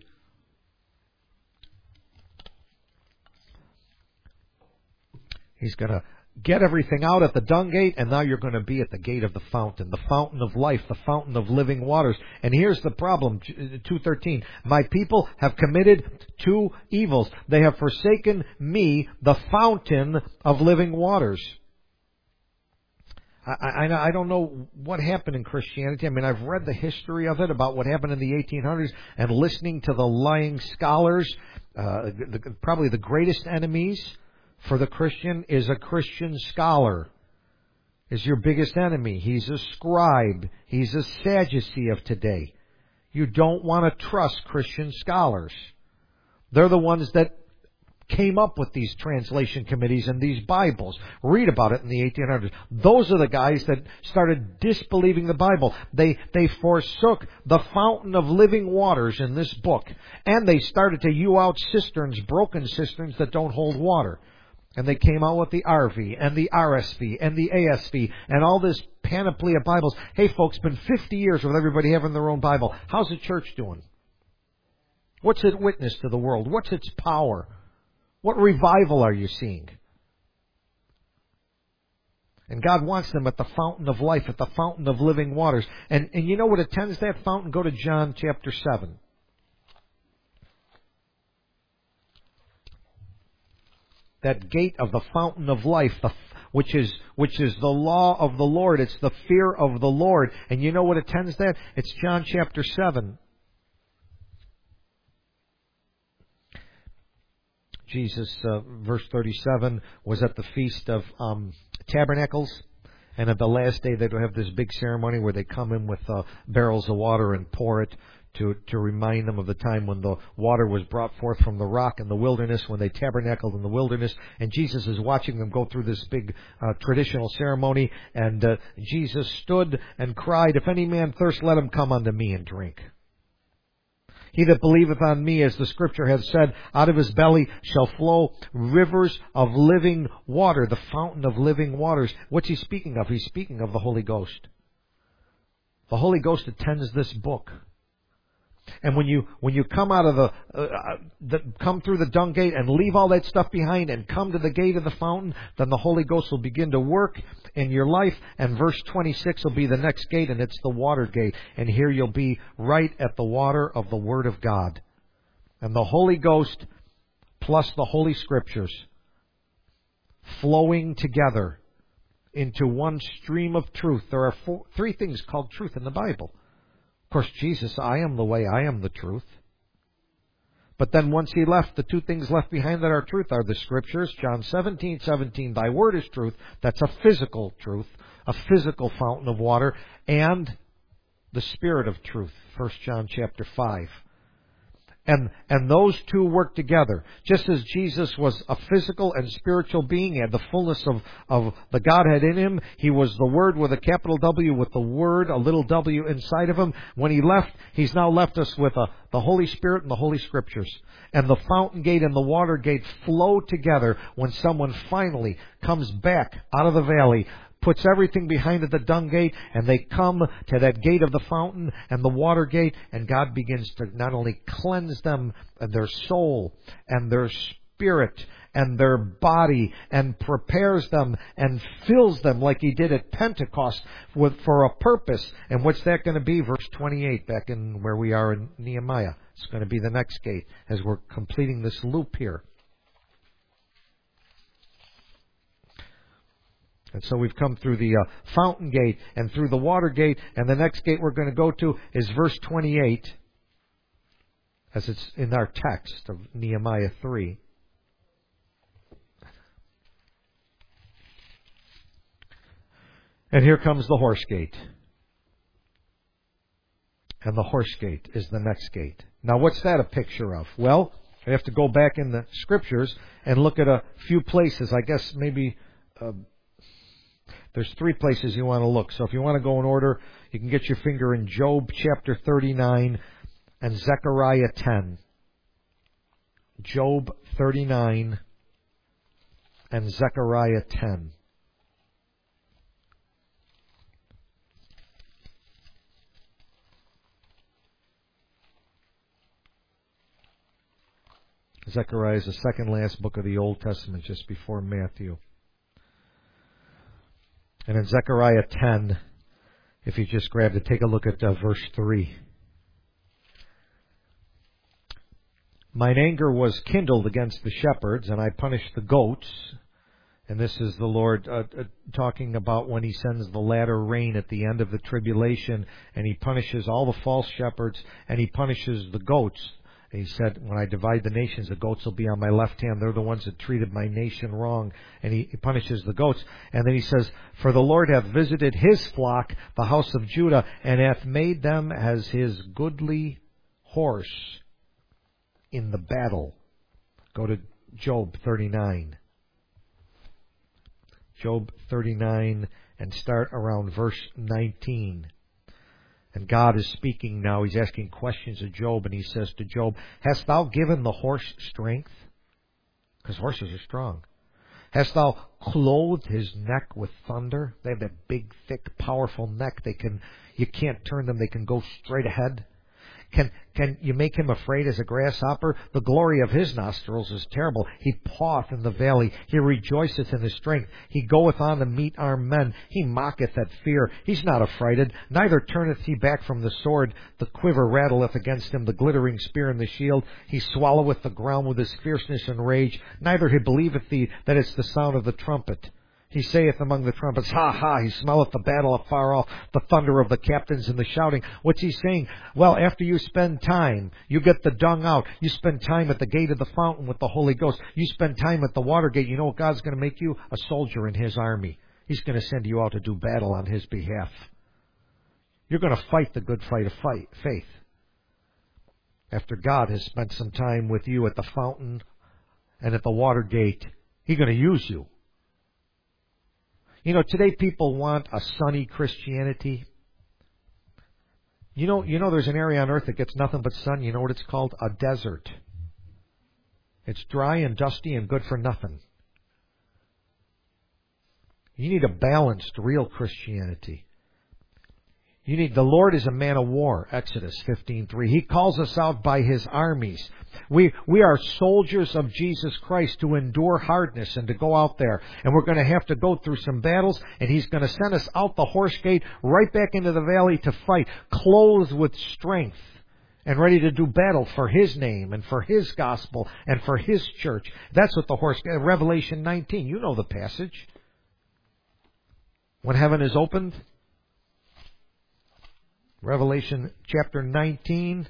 He's going to get everything out at the dung gate, and now you're going to be at the gate of the fountain, the fountain of life, the fountain of living waters. And here's the problem, two thirteen. My people have committed two evils. They have forsaken me, the fountain of living waters. I, I, I don't know what happened in Christianity. I mean, I've read the history of it, about what happened in the eighteen hundreds, and listening to the lying scholars, uh, the, probably the greatest enemies for the Christian is a Christian scholar, is your biggest enemy. He's a scribe. He's a Sadducee of today. You don't want to trust Christian scholars. They're the ones that came up with these translation committees and these Bibles. Read about it in the eighteen hundreds. Those are the guys that started disbelieving the Bible. They they forsook the fountain of living waters in this book. And they started to hew out cisterns, broken cisterns that don't hold water. And they came out with the R V and the R S V and the A S V and all this panoply of Bibles. Hey folks, it's been fifty years with everybody having their own Bible. How's the church doing? What's it witness to the world? What's its power? What revival are you seeing? And God wants them at the fountain of life, at the fountain of living waters. And, and you know what attends that fountain? Go to John chapter seven. That gate of the fountain of life, the, which is which is the law of the Lord. It's the fear of the Lord. And you know what attends that? It's John chapter seven. Jesus, uh, verse thirty-seven, was at the Feast of um, Tabernacles. And at the last day, they have this big ceremony where they come in with uh, barrels of water and pour it to, to remind them of the time when the water was brought forth from the rock in the wilderness, when they tabernacled in the wilderness. And Jesus is watching them go through this big uh, traditional ceremony. And uh, Jesus stood and cried, "If any man thirst, let him come unto me and drink. He that believeth on me, as the Scripture hath said, out of his belly shall flow rivers of living water," the fountain of living waters. What's he speaking of? He's speaking of the Holy Ghost. The Holy Ghost attends this book. And when you when you come out of the, uh, the come through the dung gate and leave all that stuff behind and come to the gate of the fountain, then the Holy Ghost will begin to work in your life. And verse twenty-six will be the next gate, and it's the water gate. And here you'll be right at the water of the Word of God. And the Holy Ghost plus the Holy Scriptures flowing together into one stream of truth. There are four, three things called truth in the Bible. Of course, Jesus, I am the way, I am the truth. But then once He left, the two things left behind that are truth are the Scriptures. John seventeen seventeen, thy word is truth. That's a physical truth, a physical fountain of water. And the Spirit of truth, First John chapter five. And and those two work together. Just as Jesus was a physical and spiritual being, He had the fullness of, of the Godhead in Him. He was the Word with a capital W, with the Word, a little W inside of Him. When He left, He's now left us with a, the Holy Spirit and the Holy Scriptures. And the fountain gate and the water gate flow together when someone finally comes back out of the valley, puts everything behind at the dung gate, and they come to that gate of the fountain and the water gate, and God begins to not only cleanse them and their soul and their spirit and their body, and prepares them and fills them like He did at Pentecost with, for a purpose. And what's that going to be? Verse twenty-eight, back in where we are in Nehemiah. It's going to be the next gate as we're completing this loop here. And so we've come through the uh, fountain gate and through the water gate. And the next gate we're going to go to is verse twenty-eight, as it's in our text of Nehemiah three. And here comes the horse gate. And the horse gate is the next gate. Now what's that a picture of? Well, I have to go back in the Scriptures and look at a few places. I guess maybe... Uh, There's three places you want to look. So if you want to go in order, you can get your finger in Job chapter thirty-nine and Zechariah ten. Job thirty-nine and Zechariah ten. Zechariah is the second last book of the Old Testament, just before Matthew. And in Zechariah ten, if you just grab it, take a look at uh, verse three. Mine anger was kindled against the shepherds, and I punished the goats. And this is the Lord uh, uh, talking about when He sends the latter rain at the end of the tribulation, and He punishes all the false shepherds, and He punishes the goats. He said, when I divide the nations, the goats will be on my left hand. They're the ones that treated my nation wrong. And he, he punishes the goats. And then he says, for the Lord hath visited his flock, the house of Judah, and hath made them as his goodly horse in the battle. Go to Job thirty-nine. Job thirty-nine and start around verse nineteen. And God is speaking now. He's asking questions of Job, and he says to Job, hast thou given the horse strength? Because horses are strong. Hast thou clothed his neck with thunder? They have that big, thick, powerful neck. They can, you can't turn them. They can go straight ahead. Can, can you make him afraid as a grasshopper? The glory of his nostrils is terrible. He paweth in the valley. He rejoiceth in his strength. He goeth on to meet armed men. He mocketh at fear. He's not affrighted. Neither turneth he back from the sword. The quiver rattleth against him, the glittering spear and the shield. He swalloweth the ground with his fierceness and rage. Neither he believeth thee that it's the sound of the trumpet. He saith among the trumpets, ha, ha, he smelleth the battle afar off, the thunder of the captains and the shouting. What's he saying? Well, after you spend time, you get the dung out. You spend time at the gate of the fountain with the Holy Ghost. You spend time at the water gate. You know what God's going to make you? A soldier in his army. He's going to send you out to do battle on his behalf. You're going to fight the good fight of fight, faith. After God has spent some time with you at the fountain and at the water gate, He's going to use you. You know, today people want a sunny Christianity. You know, you know there's an area on earth that gets nothing but sun. You know what it's called? A desert. It's dry and dusty and good for nothing. You need a balanced, real Christianity. You need, the Lord is a man of war, Exodus fifteen three. He calls us out by His armies. We, we are soldiers of Jesus Christ to endure hardness and to go out there. And we're going to have to go through some battles, and He's going to send us out the horse gate, right back into the valley to fight, clothed with strength and ready to do battle for His name and for His gospel and for His church. That's what the horse, Revelation nineteen, you know the passage. When heaven is opened, Revelation chapter nineteen,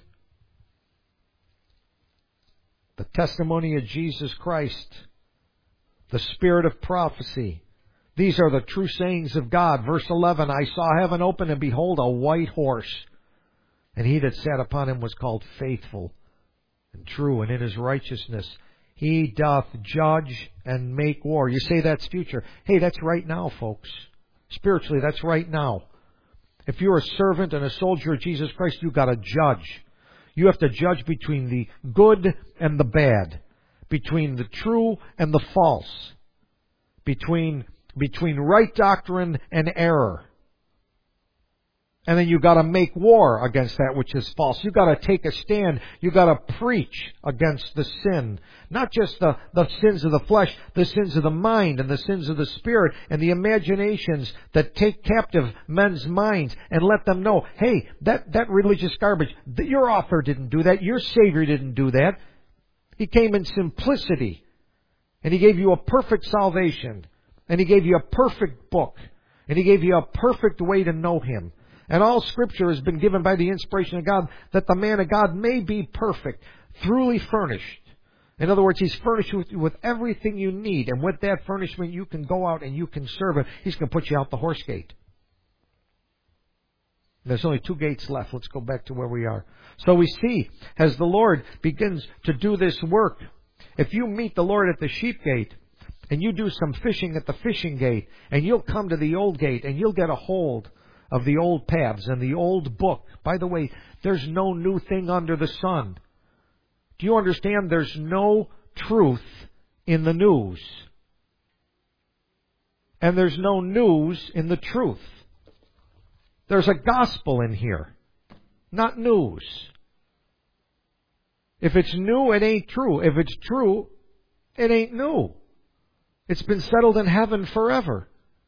the testimony of Jesus Christ, the spirit of prophecy. These are the true sayings of God. Verse eleven, I saw heaven open, and behold, a white horse. And he that sat upon him was called Faithful and True, and in his righteousness he doth judge and make war. You say that's future. Hey, that's right now, folks. Spiritually, that's right now. If you're a servant and a soldier of Jesus Christ, you've got to judge. You have to judge between the good and the bad, between the true and the false, between, between right doctrine and error. And then you've got to make war against that which is false. You've got to take a stand. You've got to preach against the sin. Not just the, the sins of the flesh, the sins of the mind and the sins of the spirit and the imaginations that take captive men's minds and let them know, hey, that, that religious garbage, your author didn't do that. Your Savior didn't do that. He came in simplicity. And He gave you a perfect salvation. And He gave you a perfect book. And He gave you a perfect way to know Him. And all Scripture has been given by the inspiration of God, that the man of God may be perfect, truly furnished. In other words, He's furnished with, with everything you need. And with that furnishment, you can go out and you can serve Him. He's going to put you out the horse gate. There's only two gates left. Let's go back to where we are. So we see, as the Lord begins to do this work, if you meet the Lord at the sheep gate, and you do some fishing at the fishing gate, and you'll come to the old gate, and you'll get a hold of the old paths and the old book. By the way, there's no new thing under the sun. Do you understand? There's no truth in the news. And there's no news in the truth. There's a gospel in here, not news. If it's new, it ain't true. If it's true, it ain't new. It's been settled in heaven forever.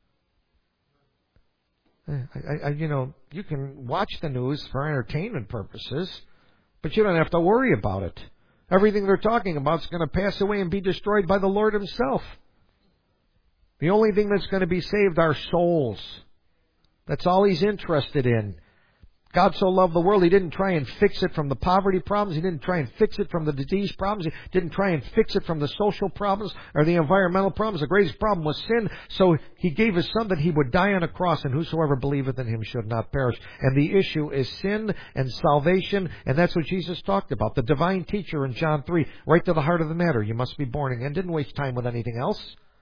I, I, you know, you can watch the news for entertainment purposes, but you don't have to worry about it. Everything they're talking about is going to pass away and be destroyed by the Lord Himself. The only thing that's going to be saved are souls. That's all He's interested in. God so loved the world, He didn't try and fix it from the poverty problems. He didn't try and fix it from the disease problems. He didn't try and fix it from the social problems or the environmental problems. The greatest problem was sin. So He gave His Son that He would die on a cross, and whosoever believeth in Him should not perish. And the issue is sin and salvation, and that's what Jesus talked about. The divine teacher in John three, right to the heart of the matter. You must be born again. Didn't waste time with anything else.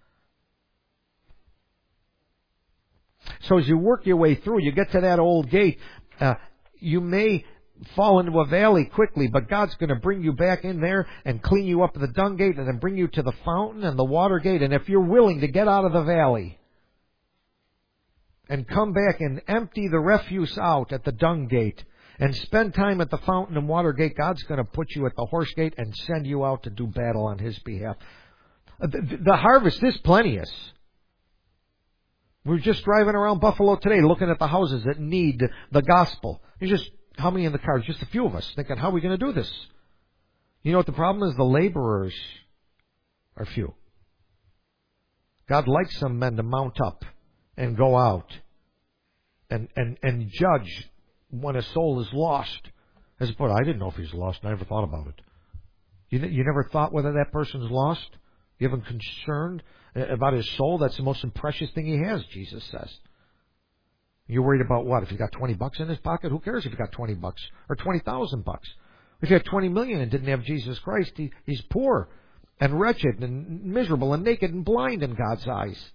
So as you work your way through, you get to that old gate. Uh, you may fall into a valley quickly, but God's going to bring you back in there and clean you up at the dung gate and then bring you to the fountain and the water gate. And if you're willing to get out of the valley and come back and empty the refuse out at the dung gate and spend time at the fountain and water gate, God's going to put you at the horse gate and send you out to do battle on His behalf. The, the harvest is plenteous. We're just driving around Buffalo today looking at the houses that need the gospel. There's just, how many in the car? Just a few of us thinking, how are we going to do this? You know what the problem is? The laborers are few. God likes some men to mount up and go out and, and, and judge when a soul is lost. As a point, I didn't know if he's lost. I never thought about it. You, you never thought whether that person's lost? You haven't concerned about his soul? That's the most precious thing he has, Jesus says. You're worried about what? If he got twenty bucks in his pocket? Who cares if he got twenty bucks or twenty thousand bucks? If he had twenty million and didn't have Jesus Christ, he, he's poor and wretched and miserable and naked and blind in God's eyes.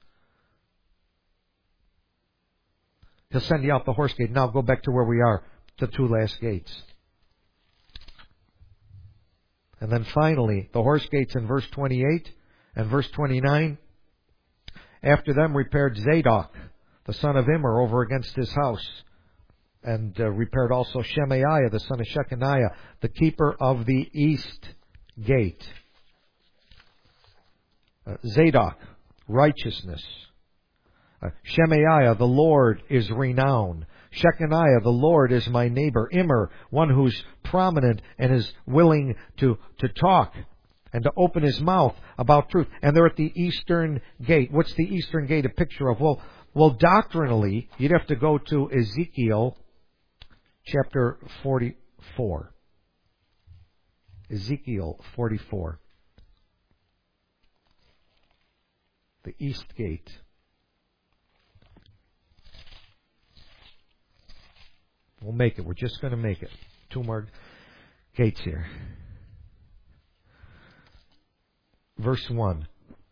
He'll send you out the horse gate. Now go back to where we are, the two last gates. And then finally, the horse gates in verse twenty-eight and verse twenty-nine. After them repaired Zadok, the son of Immer, over against his house, and uh, repaired also Shemaiah, the son of Shechaniah, the keeper of the east gate. Uh, Zadok, righteousness. Uh, Shemaiah, the Lord is renowned. Shechaniah, the Lord is my neighbor. Immer, one who's prominent and is willing to, to talk and to open his mouth about truth. And they're at the eastern gate. What's the eastern gate a picture of? Well, well, doctrinally, you'd have to go to Ezekiel chapter forty-four. Ezekiel forty-four. The east gate. We'll make it. We're just going to make it. Two more gates here. Verse one.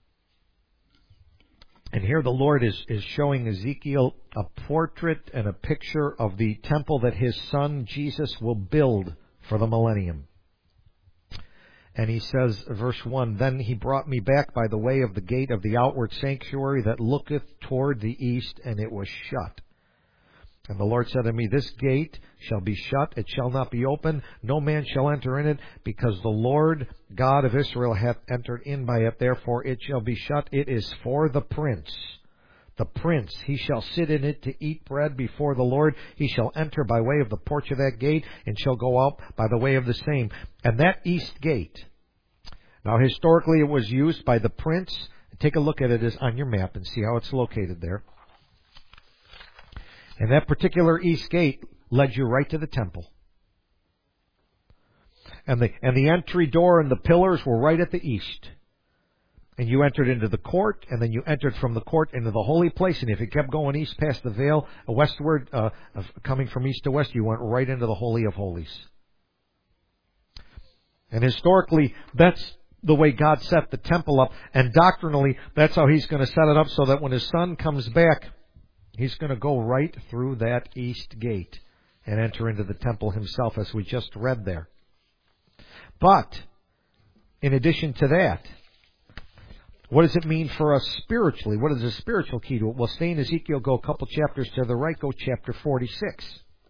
And here the Lord is, is showing Ezekiel a portrait and a picture of the temple that His Son Jesus will build for the millennium. And He says, verse one, Then He brought me back by the way of the gate of the outward sanctuary that looketh toward the east, and it was shut. And the Lord said to me, This gate shall be shut, it shall not be open, no man shall enter in it, because the Lord God of Israel hath entered in by it. Therefore it shall be shut. It is for the prince. The prince, he shall sit in it to eat bread before the Lord. He shall enter by way of the porch of that gate, and shall go out by the way of the same. And that east gate, now historically it was used by the prince. Take a look at it as on your map and see how it's located there. And that particular east gate led you right to the temple. And the, and the entry door and the pillars were right at the east. And you entered into the court, and then you entered from the court into the holy place. And if you kept going east past the veil, westward, uh, coming from east to west, you went right into the Holy of Holies. And historically, that's the way God set the temple up. And doctrinally, that's how He's going to set it up, so that when His Son comes back, He's going to go right through that east gate and enter into the temple Himself, as we just read there. But, in addition to that, what does it mean for us spiritually? What is the spiritual key to it? Well, stay in Ezekiel, go a couple chapters to the right, go chapter forty-six.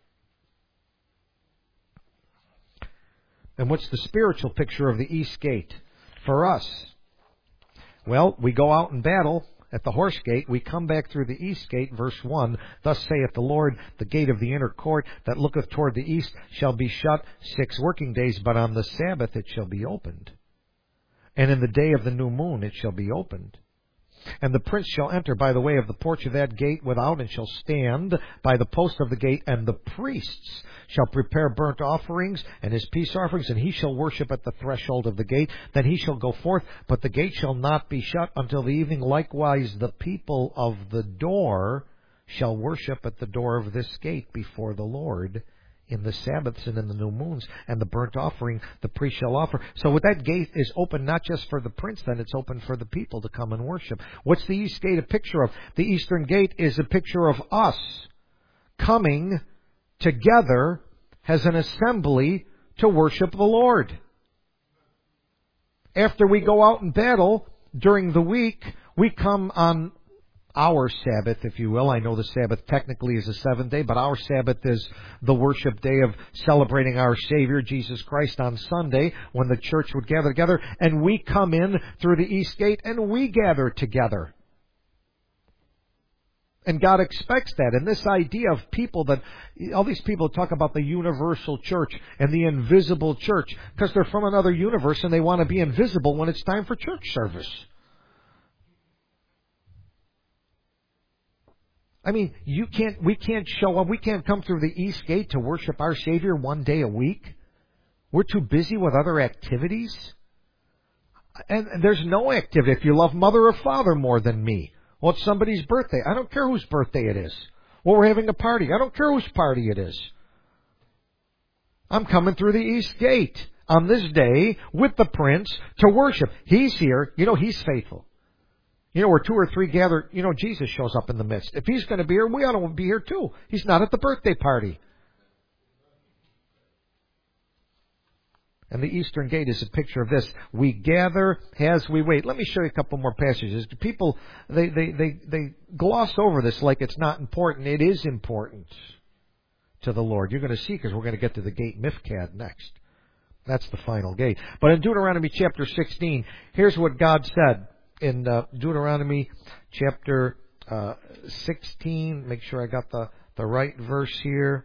And what's the spiritual picture of the east gate for us? Well, we go out in battle at the horse gate, we come back through the east gate, verse one, Thus saith the Lord, the gate of the inner court that looketh toward the east shall be shut six working days, but on the Sabbath it shall be opened. And in the day of the new moon it shall be opened. And the prince shall enter by the way of the porch of that gate without, and shall stand by the post of the gate, and the priests shall prepare burnt offerings and his peace offerings, and he shall worship at the threshold of the gate. Then he shall go forth, but the gate shall not be shut until the evening. Likewise the people of the door shall worship at the door of this gate before the Lord in the Sabbaths and in the new moons, and the burnt offering the priest shall offer. So with that gate is open not just for the prince, then it's open for the people to come and worship. What's the east gate a picture of? The eastern gate is a picture of us coming together as an assembly to worship the Lord. After we go out in battle during the week, we come on our Sabbath, if you will. I know the Sabbath technically is a seventh day, but our Sabbath is the worship day of celebrating our Savior, Jesus Christ, on Sunday, when the church would gather together. And we come in through the east gate and we gather together. And God expects that. And this idea of people that, all these people talk about the universal church and the invisible church, because they're from another universe and they want to be invisible when it's time for church service. I mean, you can't, we can't show up, we can't come through the east gate to worship our Savior one day a week. We're too busy with other activities. And there's no activity. If you love mother or father more than me, well, it's somebody's birthday. I don't care whose birthday it is. Well, we're having a party. I don't care whose party it is. I'm coming through the east gate on this day with the prince to worship. He's here. You know, he's faithful. You know, where two or three gather, you know, Jesus shows up in the midst. If he's going to be here, we ought to be here too. He's not at the birthday party. And the eastern gate is a picture of this. We gather as we wait. Let me show you a couple more passages. People, they, they, they, they gloss over this like it's not important. It is important to the Lord. You're going to see, because we're going to get to the gate Mifkad next. That's the final gate. But in Deuteronomy chapter sixteen, here's what God said. In uh, Deuteronomy chapter uh, sixteen, make sure I got the, the right verse here.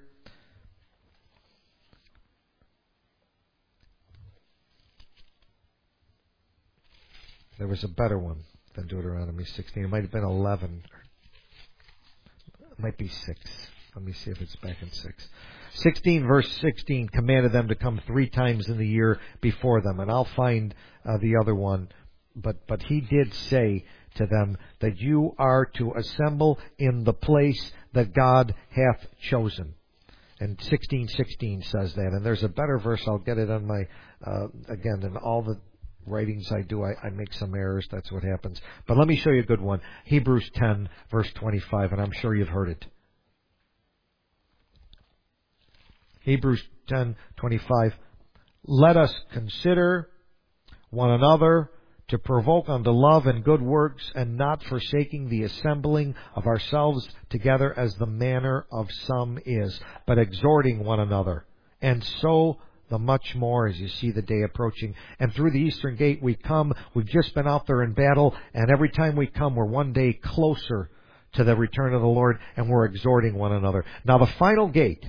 There was a better one than Deuteronomy sixteen. It might have been eleven. It might be six. Let me see if it's back in six. sixteen verse sixteen commanded them to come three times in the year before them. And I'll find uh, the other one. But but he did say to them that you are to assemble in the place that God hath chosen. And sixteen sixteen says that. And there's a better verse. I'll get it on my, uh, again, in all the writings I do, I, I make some errors. That's what happens. But let me show you a good one. Hebrews ten, verse twenty-five, and I'm sure you've heard it. Hebrews ten, twenty-five. Let us consider one another to provoke unto love and good works, and not forsaking the assembling of ourselves together as the manner of some is, but exhorting one another. And so the much more as you see the day approaching. And through the eastern gate we come. We've just been out there in battle, and every time we come, we're one day closer to the return of the Lord, and we're exhorting one another. Now the final gate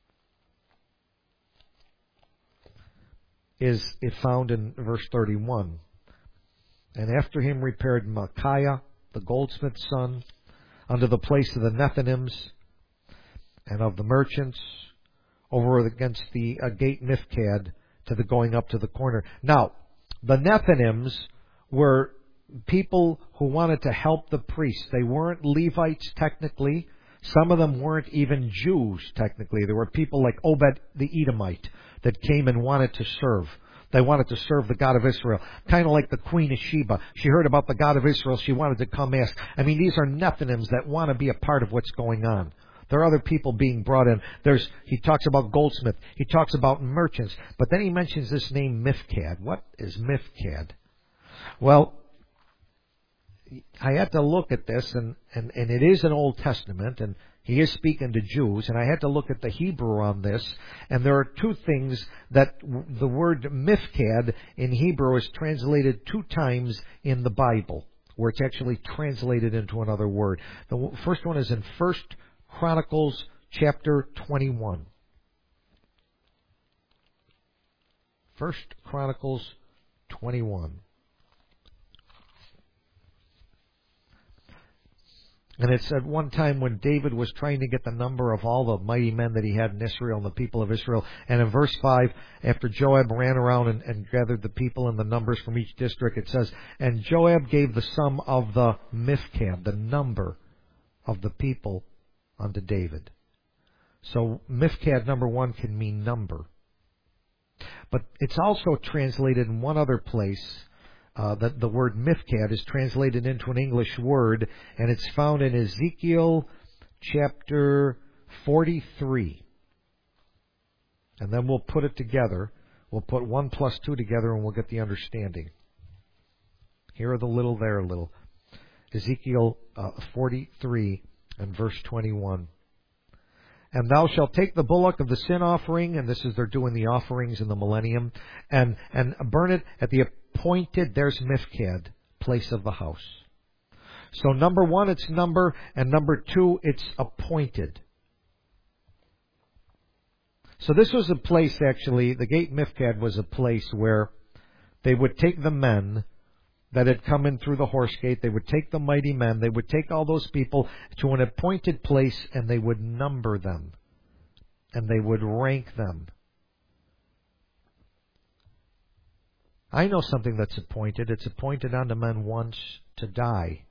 is it found in verse thirty-one. And after him repaired Micaiah, the goldsmith's son, unto the place of the Nethinims and of the merchants, over against the uh, gate Mifkad, to the going up to the corner. Now, the Nethinims were people who wanted to help the priests. They weren't Levites technically. Some of them weren't even Jews technically. There were people like Obed the Edomite that came and wanted to serve. They wanted to serve the God of Israel. Kind of like the Queen of Sheba. She heard about the God of Israel. She wanted to come ask. I mean, these are Nethinims that want to be a part of what's going on. There are other people being brought in. There's, he talks about goldsmith. He talks about merchants. But then he mentions this name Mifkad. What is Mifkad? Well, I had to look at this, and, and, and it is an Old Testament, and he is speaking to Jews, and I had to look at the Hebrew on this, and there are two things that the word Mifkad in Hebrew is translated two times in the Bible, where it's actually translated into another word. The first one is in First Chronicles chapter twenty-one. First Chronicles twenty-one. And it's at one time when David was trying to get the number of all the mighty men that he had in Israel and the people of Israel. And in verse five, after Joab ran around and, and gathered the people and the numbers from each district, it says, and Joab gave the sum of the Mifkad, the number of the people, unto David. So Mifkad, number one, can mean number. But it's also translated in one other place. Uh, the, the word Mifkad is translated into an English word, and it's found in Ezekiel chapter forty-three. And then we'll put it together. We'll put one plus two together, and we'll get the understanding. Here are the little, there a little. Ezekiel uh, forty-three and verse twenty-one. And thou shalt take the bullock of the sin offering, and this is they're doing the offerings in the millennium, and, and burn it at the appointed, there's Mifkad, place of the house. So number one, it's number, and number two, it's appointed. So this was a place, actually, the gate Mifkad was a place where they would take the men that had come in through the horse gate, they would take the mighty men, they would take all those people to an appointed place, and they would number them, and they would rank them. I know something that's appointed. It's appointed unto men once to die.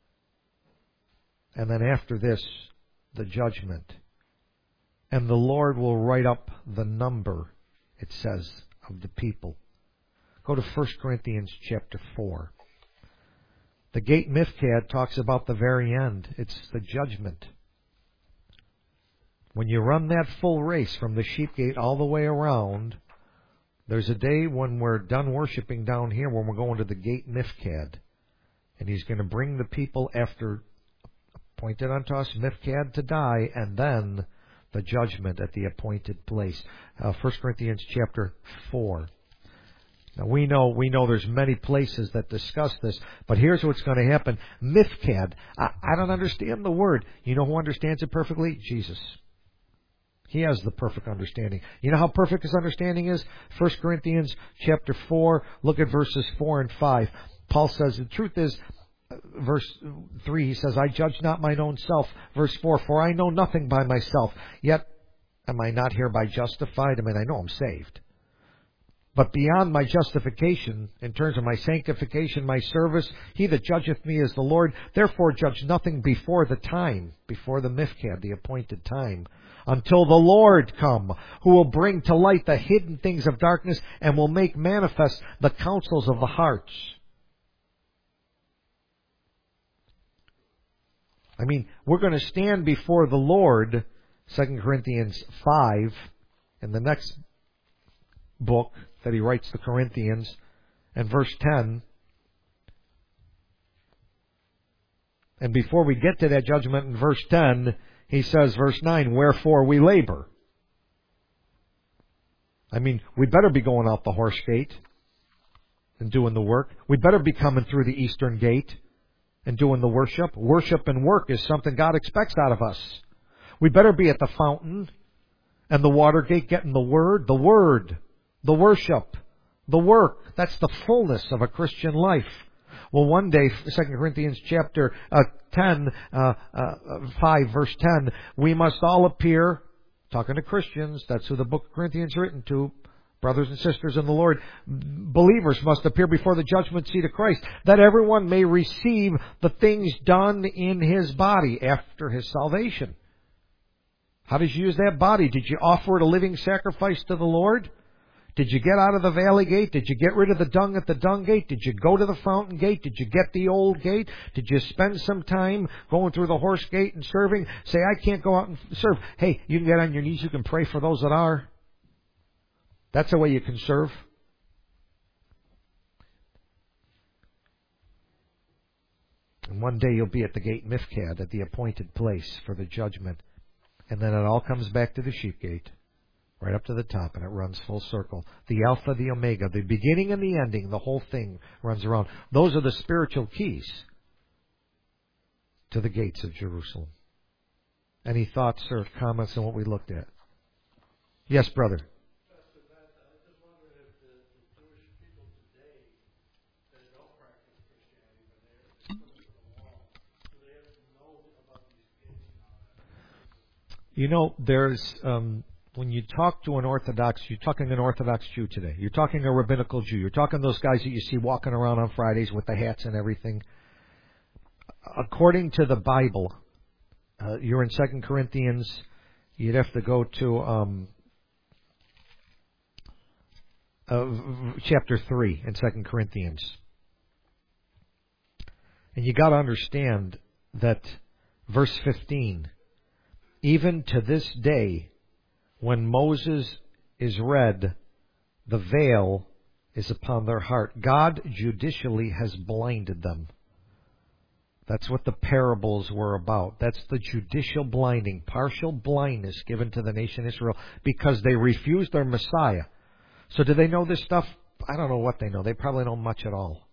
And then after this, the judgment. And the Lord will write up the number, it says, of the people. Go to First Corinthians chapter four. The gate Mifkad talks about the very end. It's the judgment. When you run that full race from the sheep gate all the way around, there's a day when we're done worshiping down here, when we're going to the gate Mifkad. And He's going to bring the people after appointed unto us Mifkad to die, and then the judgment at the appointed place. Uh, First Corinthians chapter four. Now we know we know there's many places that discuss this, but here's what's going to happen. Mifkad, I, I don't understand the word. You know who understands it perfectly? Jesus. He has the perfect understanding. You know how perfect His understanding is? First Corinthians chapter four, look at verses four and five. Paul says, the truth is, verse three, he says, I judge not mine own self. Verse four, for I know nothing by myself. Yet am I not hereby justified? I mean, I know I'm saved. But beyond my justification, in terms of my sanctification, my service, He that judgeth me is the Lord. Therefore judge nothing before the time, before the Mifkad, the appointed time, until the Lord come, who will bring to light the hidden things of darkness and will make manifest the counsels of the hearts. I mean, we're going to stand before the Lord, Second Corinthians five, in the next book that he writes to Corinthians, and verse ten. And before we get to that judgment in verse ten, he says, verse nine, wherefore we labor. I mean, we better be going out the horse gate and doing the work. We better be coming through the eastern gate and doing the worship. Worship and work is something God expects out of us. We better be at the fountain and the water gate getting the word, the word, the worship, the work. That's the fullness of a Christian life. Well, one day, Second Corinthians chapter uh, ten, uh, uh, five, verse ten, we must all appear, talking to Christians, that's who the book of Corinthians is written to, brothers and sisters in the Lord, believers must appear before the judgment seat of Christ, that everyone may receive the things done in his body after his salvation. How did you use that body? Did you offer it a living sacrifice to the Lord? Did you get out of the valley gate? Did you get rid of the dung at the dung gate? Did you go to the fountain gate? Did you get the old gate? Did you spend some time going through the horse gate and serving? Say, I can't go out and serve. Hey, you can get on your knees. You can pray for those that are. That's the way you can serve. And one day you'll be at the gate Mifkad, at the appointed place for the judgment. And then it all comes back to the sheep gate. Right up to the top, and it runs full circle. The Alpha, the Omega, the beginning and the ending, the whole thing runs around. Those are the spiritual keys to the gates of Jerusalem. Any thoughts or comments on what we looked at? Yes, brother. You know, there's um, when you talk to an Orthodox, you're talking an Orthodox Jew today. You're talking a rabbinical Jew. You're talking those guys that you see walking around on Fridays with the hats and everything. According to the Bible, uh, you're in Second Corinthians. You'd have to go to um, uh, chapter three in Second Corinthians, and you got to understand that verse fifteen. Even to this day, when Moses is read, the veil is upon their heart. God judicially has blinded them. That's what the parables were about. That's the judicial blinding, partial blindness given to the nation Israel because they refused their Messiah. So do they know this stuff? I don't know what they know. They probably don't know much at all.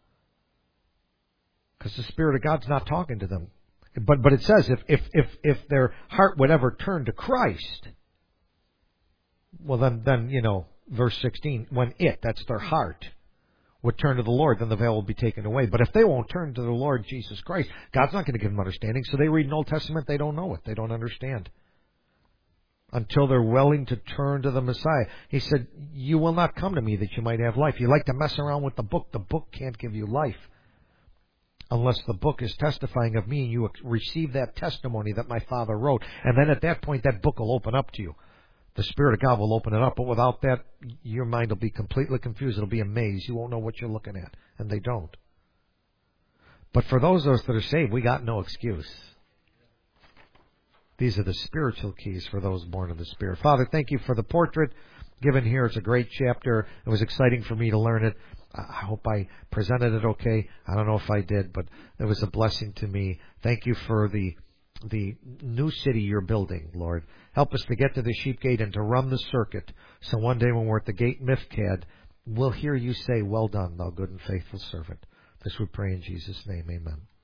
Because the Spirit of God's not talking to them. But but it says if, if, if, if their heart would ever turn to Christ, well then, then, you know, verse sixteen, when it, that's their heart, would turn to the Lord, then the veil will be taken away. But if they won't turn to the Lord Jesus Christ, God's not going to give them understanding. So they read an Old Testament, they don't know it. They don't understand. Until they're willing to turn to the Messiah. He said, you will not come to me that you might have life. You like to mess around with the book. The book can't give you life. Unless the book is testifying of me and you receive that testimony that my Father wrote. And then at that point, that book will open up to you. The Spirit of God will open it up. But without that, your mind will be completely confused. It'll be a maze. You won't know what you're looking at. And they don't. But for those of us that are saved, we got no excuse. These are the spiritual keys for those born of the Spirit. Father, thank you for the portrait given here. It's a great chapter. It was exciting for me to learn it. I hope I presented it okay. I don't know if I did, but it was a blessing to me. Thank you for the the new city you're building, Lord. Help us to get to the sheep gate and to run the circuit. So one day when we're at the gate Mifkad, we'll hear you say, well done, thou good and faithful servant. This we pray in Jesus' name. Amen.